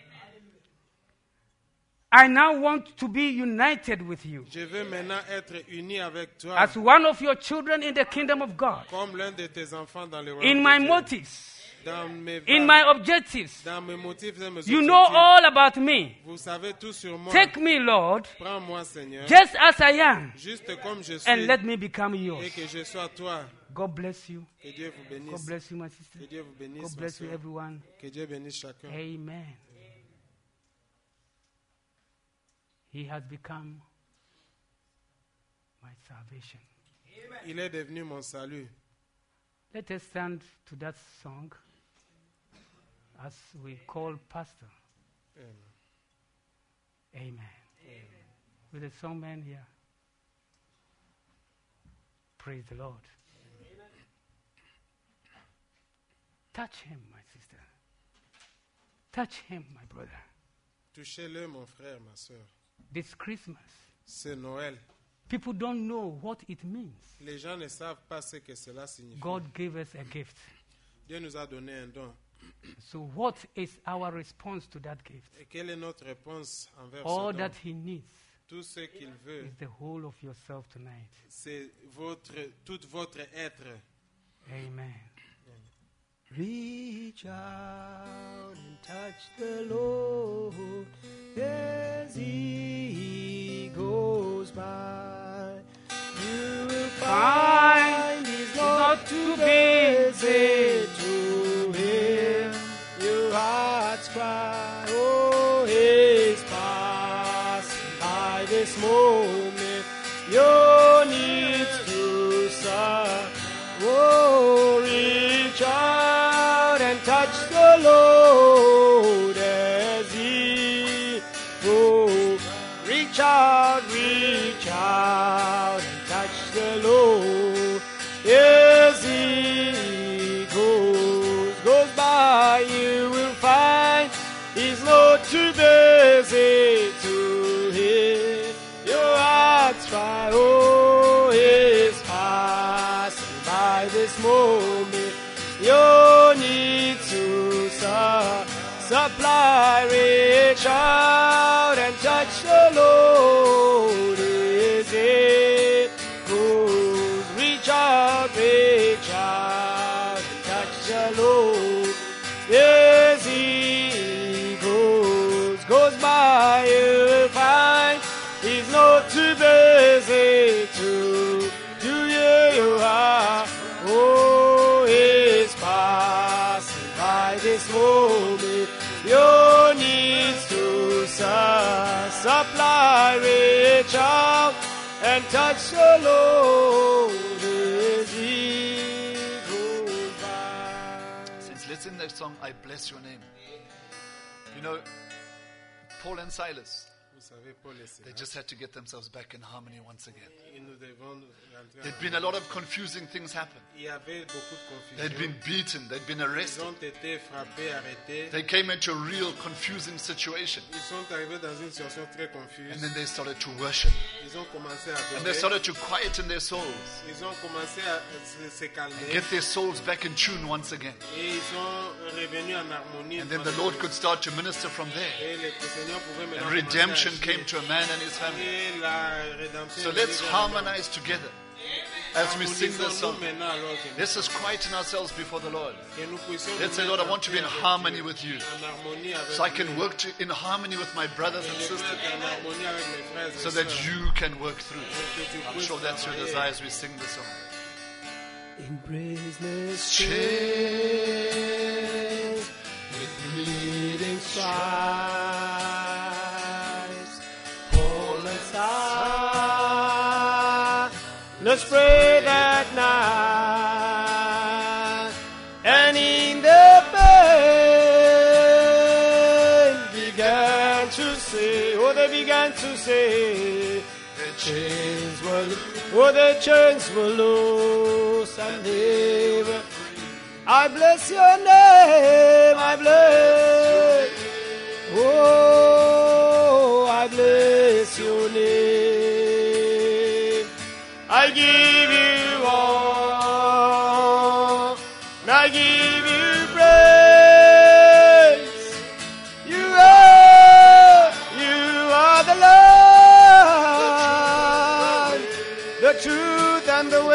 I now want to be united with you Je veux maintenant être uni avec toi as one of your children in the kingdom of God. comme l'un de tes enfants dans le In royaume my de Dieu. motives, Dans mes in vagues, my objectives, dans mes motifs et mes you know objectifs. all about me. Vous savez tout sur moi. Take me, Lord, Prends-moi, Seigneur, just as I am, juste comme je suis, and let me become yours. et que je sois toi. God bless you. Que Dieu vous God bénisse. bless you, my sister. Que Dieu vous bénisse, God ma bless you, sœur. everyone. Que Dieu bénisse chacun. Amen. He has become my salvation. Il est devenu mon salut. Let us stand to that song as we call Pastor. Amen. Amen. Amen. With the songman here. Praise the Lord. Amen. Touch him, my sister. Touch him, my brother. Touchez-le, mon frère, ma soeur. This Christmas, C'est Noël. people don't know what it means. Les gens ne savent pas ce que cela signifie. God gave us a gift. Dieu nous a donné un don. So what is our response to that gift? Et quelle est notre réponse envers All ce don? that he needs Tout ce qu'il veut, is the whole of yourself tonight. c'est votre, tout votre être. Amen. Reach out and touch the Lord as he goes by. You will find he's not too busy to hear your heart's cry. Oh, he's passing by this moment. Your needs to serve. Oh, reach out and touch the Lord as he goes. Reach out, reach out and touch the Lord as he goes. Goes by, you will find he's not too busy to hear your heart's cry. Oh, he's passing by this moment. Your need to su- supply. Reach out and touch the Lord as it goes. Reach out, reach out and touch the Lord as he goes. Goes by, you'll find he's not too busy to do you are. Oh, he's passing by this moment. Your needs to su- supply. Reach out and touch the Lord as he goes by. Since let's sing that song, I bless your name. You know, Paul and Silas, Vous savez, Paul et they Silas, just had to get themselves back in harmony once again. et nous devons rentrer There'd en- been a lot of confusing things happen. Il y avait beaucoup de They'd confusion. been beaten, they'd been Ils arrested. ont été frappés, arrêtés. They came into a real confusing situation. Ils sont arrivés dans une situation très And confuse. then they started to worship. Ils ont commencé à And they adorer. started to quieten their souls. Ils ont commencé à se, se calmer. Get their souls back in tune once again. Et ils sont revenus en harmonie. And then the Lord could start to minister from there. Et le Seigneur pouvait And maintenant redemption commencer à came agir. to a man and his family. Et la rédemption So est let's venue vers harmonize together as we sing this Harmonisons-nous song. maintenant alors que nous- Let's just quieten ourselves before the Lord. que nous puissions Let's nous say, Lord, I mettre want to be in en paix avec harmony Dieu, with you, en harmonie avec so I lui, can work to, in harmony with my brothers and et me sisters, mettre en harmonie avec mes frères et so that sœurs, you can work through. que tu I'm puisses sure that's your travailler. desire as we sing the song. In prisoners' Chains chains, with bleeding stripes, Paul and Silas prayed that night, and in the pain began to say, oh, they began to say, the chains were, oh, the chains were loose and they were. I bless your name, I bless. Oh, I bless your name. I give you all, and I give you praise. You are, you are the Lord, the truth and the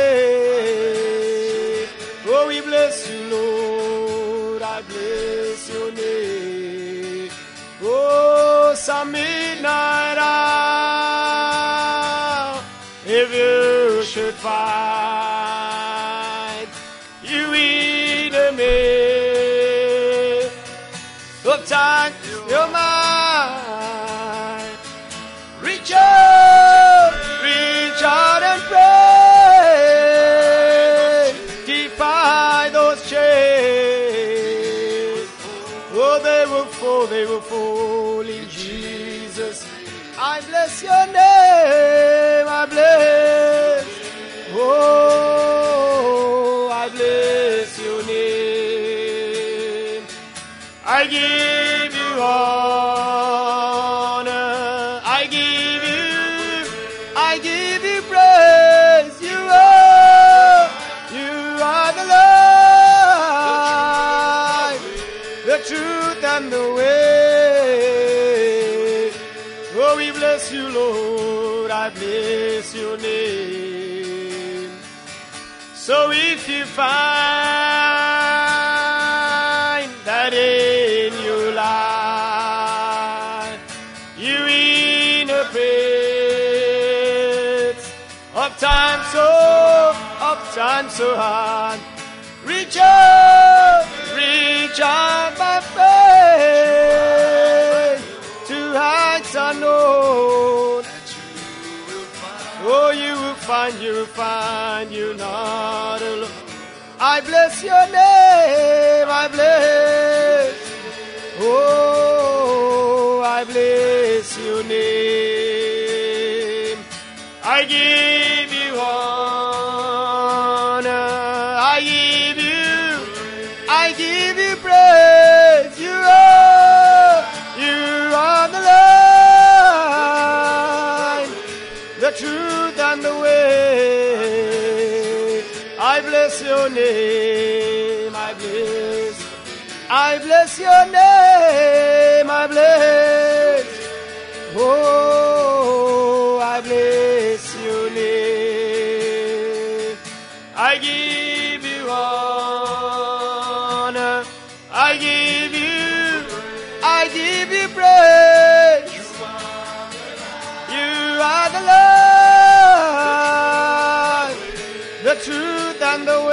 way. Oh, we bless you, Lord. I bless your name. Oh, some midnight hour, if you should find you in a midst of time, your mind. Reach out, reach out and pray. Defy Oh, they will fall, they will fall in Jesus. I bless your name, I bless. Oh, I bless your name. I give you honor. I give you, I give you praise. You are, you are the light, the truth and the way. Oh, we bless you, Lord. I bless your name. So if you find that in your life you're in a pit of time so, of time so hard, reach out, reach out by faith to heights unknown. Oh, you will find, you will find you're not alone. I bless your name, I bless. Oh, I bless your name. I give you honor. I give you, I give you praise. You are, you are the line, the truth and the way. I bless your name, I bless. I bless your name, I bless. Oh, I bless your name. I give you honor. I give you, I give you praise. You are the light, the truth and the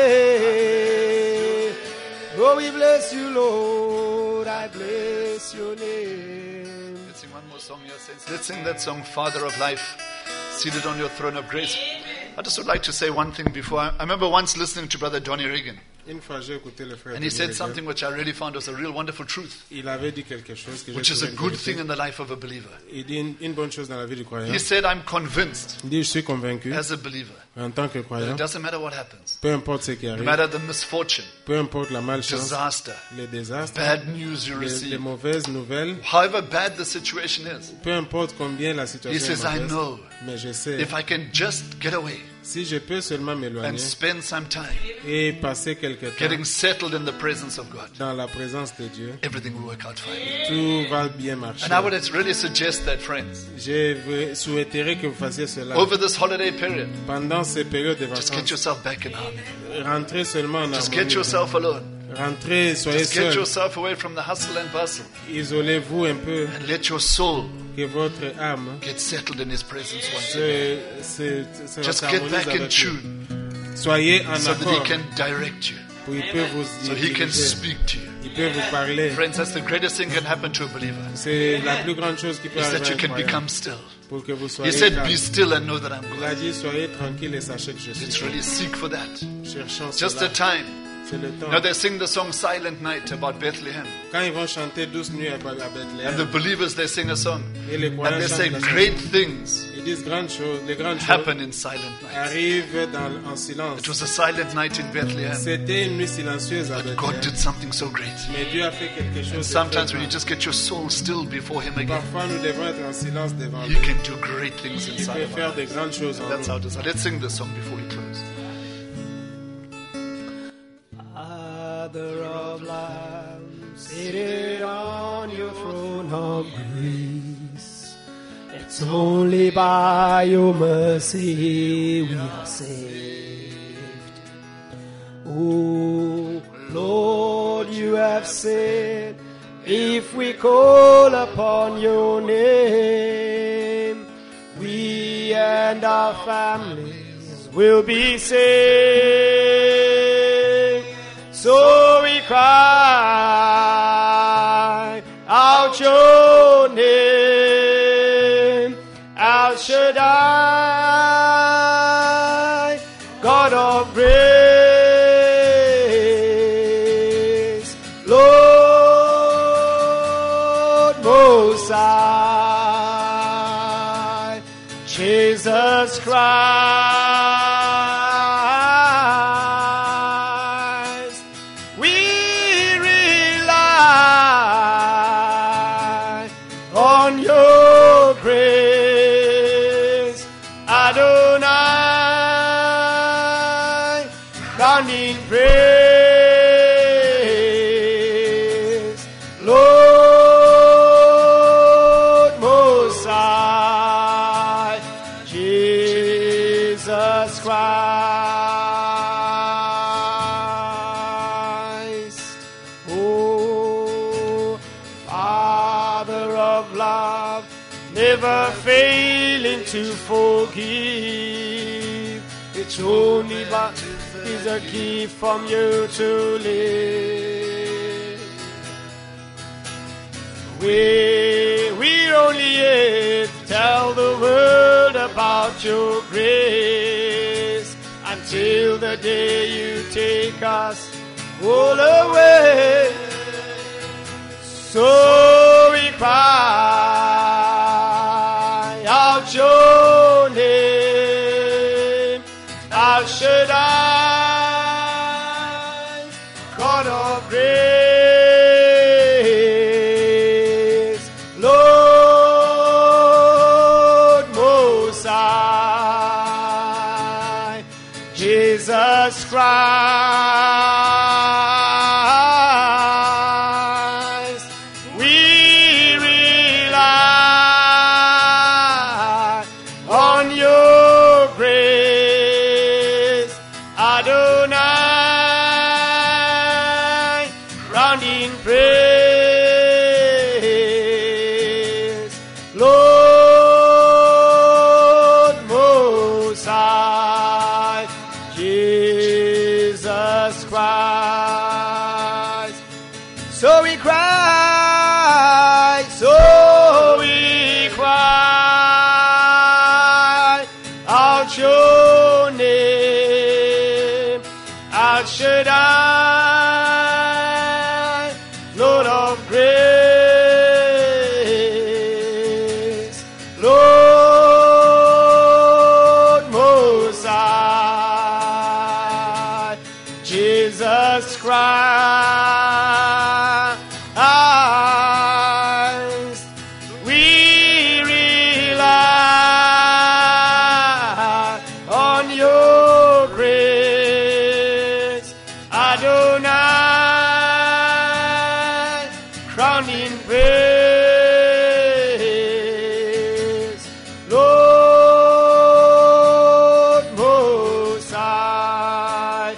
way. Oh, we bless you, Lord. I bless your name. Let's sing one more song here, saints. Let's sing that song, Father of Life, seated on your throne of grace. I just would like to say one thing before. I remember once listening to Brother Donny Reagan. Une fois, j'ai écouté le frère And he Tony said Reagan. something which I really found was a real wonderful truth, Il avait dit quelque chose que j'ai which is a trouvé good vérité. thing in the life of a believer. Il dit une, une bonne chose dans la vie du croyant. He said, I'm convinced Il dit, je suis convaincu, as a believer en tant que that croyant, it doesn't matter what happens, peu importe ce qui no arrive, matter the misfortune, peu importe la malchance, disaster, les désastres, bad news you les, les receive, mauvaises nouvelles, however bad the situation is, peu importe combien la he situation says, est I mauvaise, know mais je sais, if I can just get away si je peux seulement and m'éloigner spend some time et passer quelque temps getting settled in the presence of God, dans la présence de Dieu, everything will work out fine. tout va bien marcher. And I would really suggest that, friends, Je veux- souhaiterais que vous fassiez cela. over this holiday period, Pendant ces périodes de just get vacances, yourself back in harmony. rentrez seulement en Just harmonie. get yourself alone. Rentrez, soyez Just get seul. yourself away from the hustle and bustle Isolez-vous un peu, and let your soul que votre âme get settled in His presence once again. se, se, se Just get s'harmonise back in avec lui. tune Soyez en so that He accord. can direct you, Pour il peut vous so He can diriger. speak to you. Il peut vous parler. Friends, that's the greatest thing that can happen to a believer, C'est la plus grande chose qui peut is arriver that à you un can croyant. become still. Pour que vous He soyez said, calme. be still and know that I'm Il a God. dit, soyez tranquille et sachez que je suis Let's Dieu. really seek for that. Cherchons Just cela. a time. C'est le temps. Now they sing the song Silent Night about Bethlehem. Quand ils vont chanter Douce nuit à Ba- à And the Bethléem, believers, they sing a song. et les And croyants they say chantent la great chanson, things ils disent grandes choses, les grandes choses happen in silent night. arrivent dans, en silence. It was a silent night in Bethlehem. C'était une nuit silencieuse à But God Bethléem. did something so great. Mais Dieu a fait quelque chose And de sometimes très when you grand. just get your soul still before Him again, Parfois, nous devons être en silence devant He lui. can do great things Il inside peut of faire us. de grandes choses en That's nous. how it is. Let's sing this song before we close. Father of love, seated on your throne of grace. It's only by your mercy we are saved. Oh Lord, you have said, if we call upon your name, we and our families will be saved. So we cry out your name, El Shaddai, God of grace. Lord, High, Jesus Christ, we rely on your grace, Adonai, bound in praise, Lord Most High, Jesus Christ. Oh, Father of love, never failing to forgive, it's only but is a gift from you to live. We, we're only here to tell the world about your grace until the day you take us all away. So we cry out your name, Al Shaddai, God of grace, Lord Most High, Jesus Christ, we rely on your grace, Adonai, round in praise, Lord Most High, Jesus Christ. So we cry, so we cry out your name, Al Shaddai, Lord of grace, Lord Most High, Jesus Christ, we rely on your grace, Adonai, crowned in praise, Lord Most High,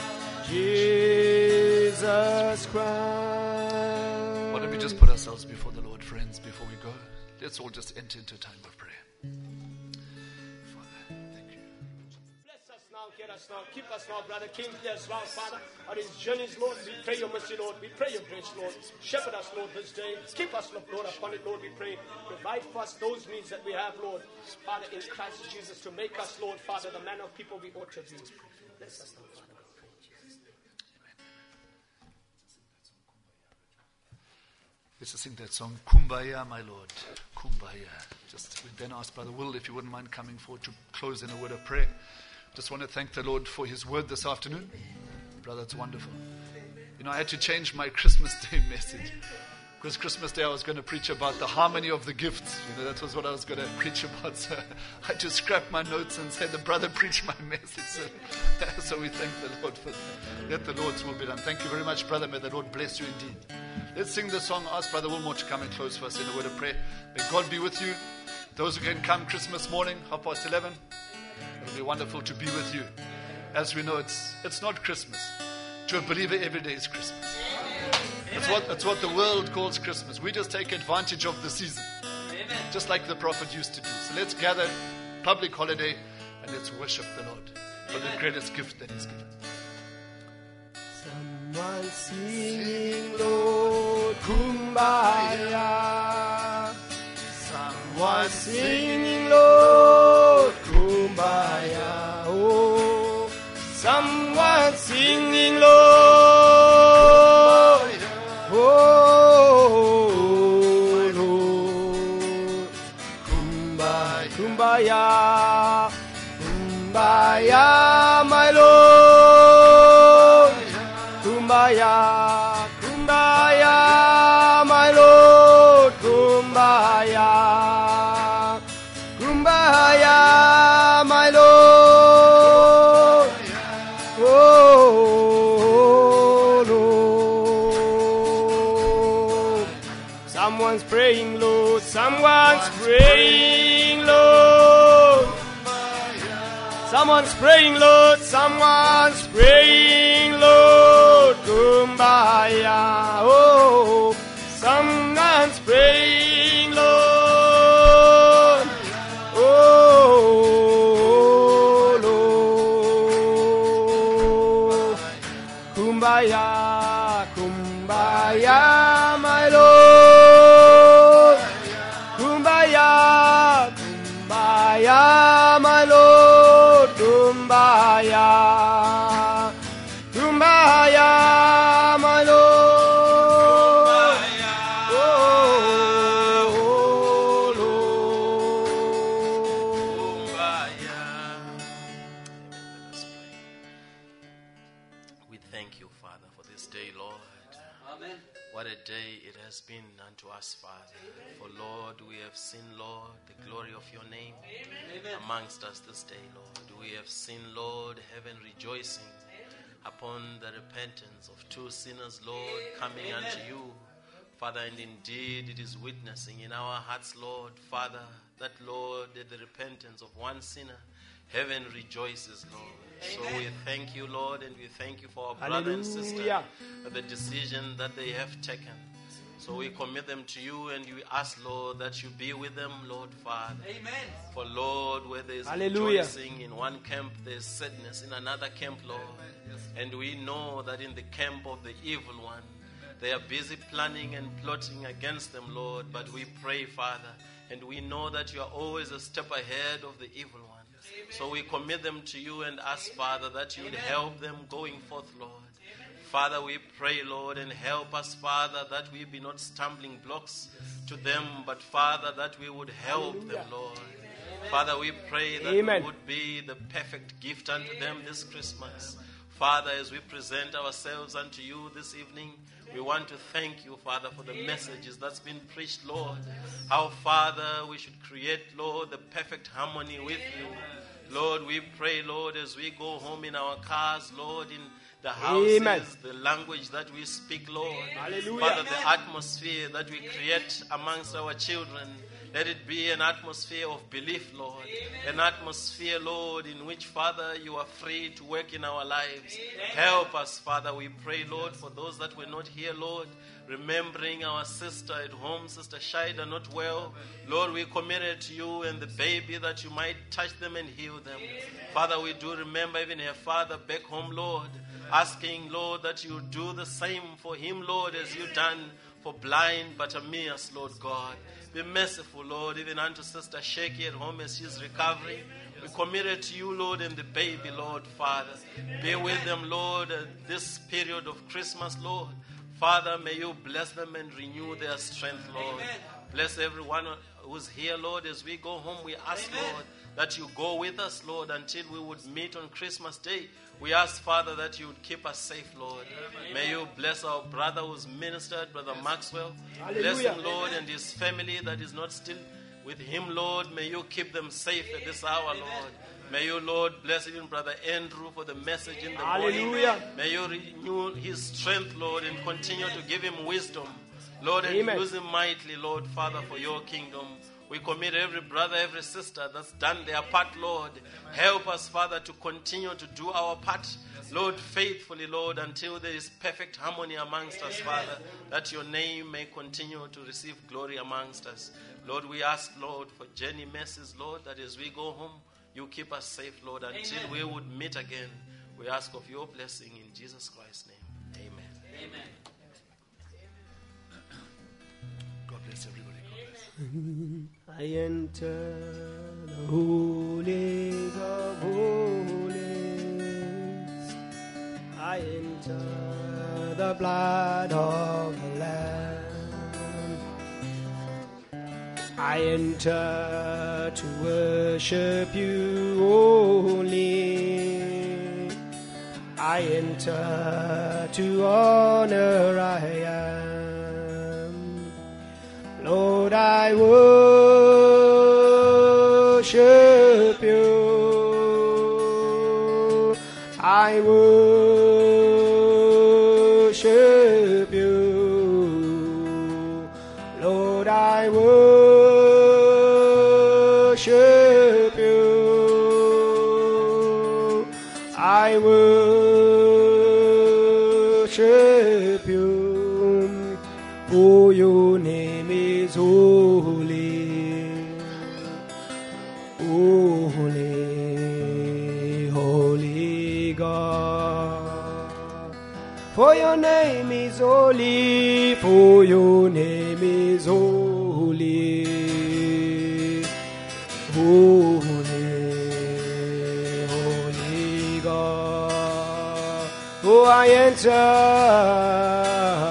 Jesus Christ. Why don't we just put ourselves before the Lord, friends, before we go? Let's all just enter into a time of prayer. Father, thank you. Bless us now, get us now, keep us now, brother King, bless well, Father. On his journeys, Lord, we pray your mercy, Lord. We pray your grace, Lord. Shepherd us, Lord, this day. Keep us, Lord, upon it, Lord, we pray. Provide for us those needs that we have, Lord. Father, in Christ Jesus, to make us, Lord, Father, the man of people we ought to be. Bless us now, Father. Let's just sing that song, Kumbaya, my Lord. Kumbaya. Just we then ask Brother Will if you wouldn't mind coming forward to close in a word of prayer. Just want to thank the Lord for his word this afternoon. Brother, it's wonderful. You know, I had to change my Christmas Day message. Because Christmas Day I was going to preach about the harmony of the gifts. You know, that was what I was going to preach about. So I had to scrap my notes and say the brother preached my message. So, so we thank the Lord for that. Let the Lord's will be done. Thank you very much, brother. May the Lord bless you indeed. Let's sing the song. Ask Brother Wilmore to come and close for us in a word of prayer. May God be with you. Those who can come Christmas morning, half past eleven. It'll be wonderful to be with you. As we know, it's it's not Christmas. To a believer, every day is Christmas. It's what, it's what the world calls Christmas. We just take advantage of the season. Just like the prophet used to do. So let's gather, public holiday, and let's worship the Lord for the greatest gift that He's given. Someone singing, Lord, Kumbaya. Someone singing, Lord, Kumbaya. Oh, someone singing, Lord. Oh, Lord. Someone's praying, Lord. Someone's praying, Lord. Someone's praying, Lord. Someone's praying, Lord. Kumbaya. Oh, someone's praying, Lord. Oh, Lord. Kumbaya, Kumbaya, my Lord. Kumbaya, Kumbaya, my Lord. Kumbaya, Kumbaya, my Lord. Oh, Lord. Let us pray. We thank you, Father, for this day, Lord. Amen. What a day it has been unto us, Father. For, Lord, we have seen, Lord, the glory of your name Amen. Amongst us this day, Lord. We have seen, Lord, heaven rejoicing upon the repentance of two sinners, Lord, coming Amen. Unto you. Father, and indeed it is witnessing in our hearts, Lord, Father, that, Lord, at the repentance of one sinner, heaven rejoices, Lord. So we thank you, Lord, and we thank you for our brother and sister, for the decision that they have taken. So we commit them to you, and we ask, Lord, that you be with them, Lord, Father. Amen. For, Lord, where there is Hallelujah. rejoicing in one camp, there is sadness in another camp, Lord. And we know that in the camp of the evil one, they are busy planning and plotting against them, Lord. But we pray, Father, and we know that you are always a step ahead of the evil one. So we commit them to you and ask, Father, that you would help them going forth, Lord. Father, we pray, Lord, and help us, Father, that we be not stumbling blocks to them, but, Father, that we would help Hallelujah. Them, Lord. Father, we pray that Amen. we would be the perfect gift unto them this Christmas. Father, as we present ourselves unto you this evening, we want to thank you, Father, for the messages that's been preached, Lord. How, Father, we should create, Lord, the perfect harmony with you. Lord, we pray, Lord, as we go home in our cars, Lord, in the houses, Amen. The language that we speak, Lord. Hallelujah. Father, the atmosphere that we create amongst our children, let it be an atmosphere of belief, Lord. An atmosphere, Lord, in which, Father, you are free to work in our lives. Help us, Father, we pray, Lord, for those that were not here, Lord, remembering our sister at home, Sister Shaida, not well. Lord, we commit it to you and the baby, that you might touch them and heal them. Father, we do remember even her father back home, Lord, asking, Lord, that you do the same for him, Lord, as you done for blind Bartimaeus, Lord God. Be merciful, Lord, even unto Sister Shaky at home as she's recovering. We commit it to you, Lord, and the baby, Lord, Father. Be with them, Lord, at this period of Christmas, Lord. Father, may you bless them and renew their strength, Lord. Amen. Bless everyone who's here, Lord. As we go home, we ask, Amen. Lord, that you go with us, Lord, until we would meet on Christmas Day. We ask, Father, that you would keep us safe, Lord. Amen. May you bless our brother who's ministered, Brother Maxwell. Hallelujah. Bless him, Lord, and his family that is not still with him, Lord. May you keep them safe at this hour, Lord. May you, Lord, bless even Brother Andrew for the message in the Hallelujah. morning. May you renew his strength, Lord, and continue to give him wisdom. Lord, and Amen. use him mightily, Lord, Father, for your kingdom. We commit every brother, every sister that's done their part, Lord. Help us, Father, to continue to do our part, Lord, faithfully, Lord, until there is perfect harmony amongst us, Father, that your name may continue to receive glory amongst us. Lord, we ask, Lord, for Jenny Mercies, Lord, that as we go home, you keep us safe, Lord, until Amen. We would meet again. We ask of your blessing in Jesus Christ's name. Amen. Amen. God bless everybody. God bless. I enter the holies of holies. I enter the blood of the Lamb. I enter to worship you only. I enter to honor I am. Lord, I worship you. I worship you. Lord, I worship you. I worship you. For your name is holy. Holy, holy God. For your name is holy. For your name is holy. Holy, holy God. Oh, I enter.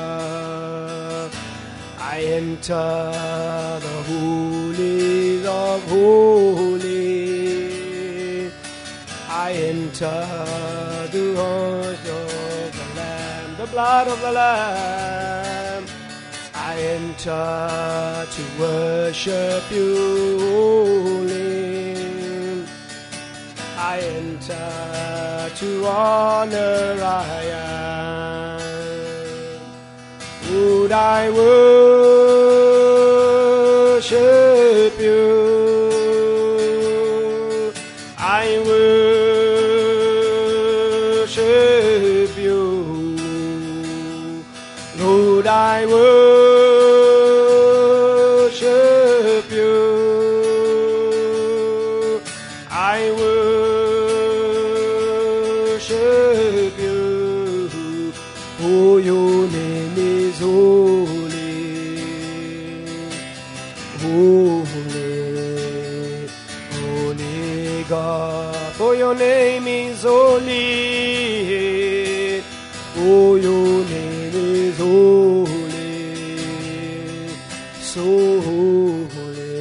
I enter the holies of holy. I enter the house of the Lamb, the blood of the Lamb. I enter to worship you holy. I enter to honor I am. Would I worship you? I worship you. Lord, I worship you. I worship you. Oh, your name is holy, holy, holy God. For your name is holy. Oh, your name is holy, so holy.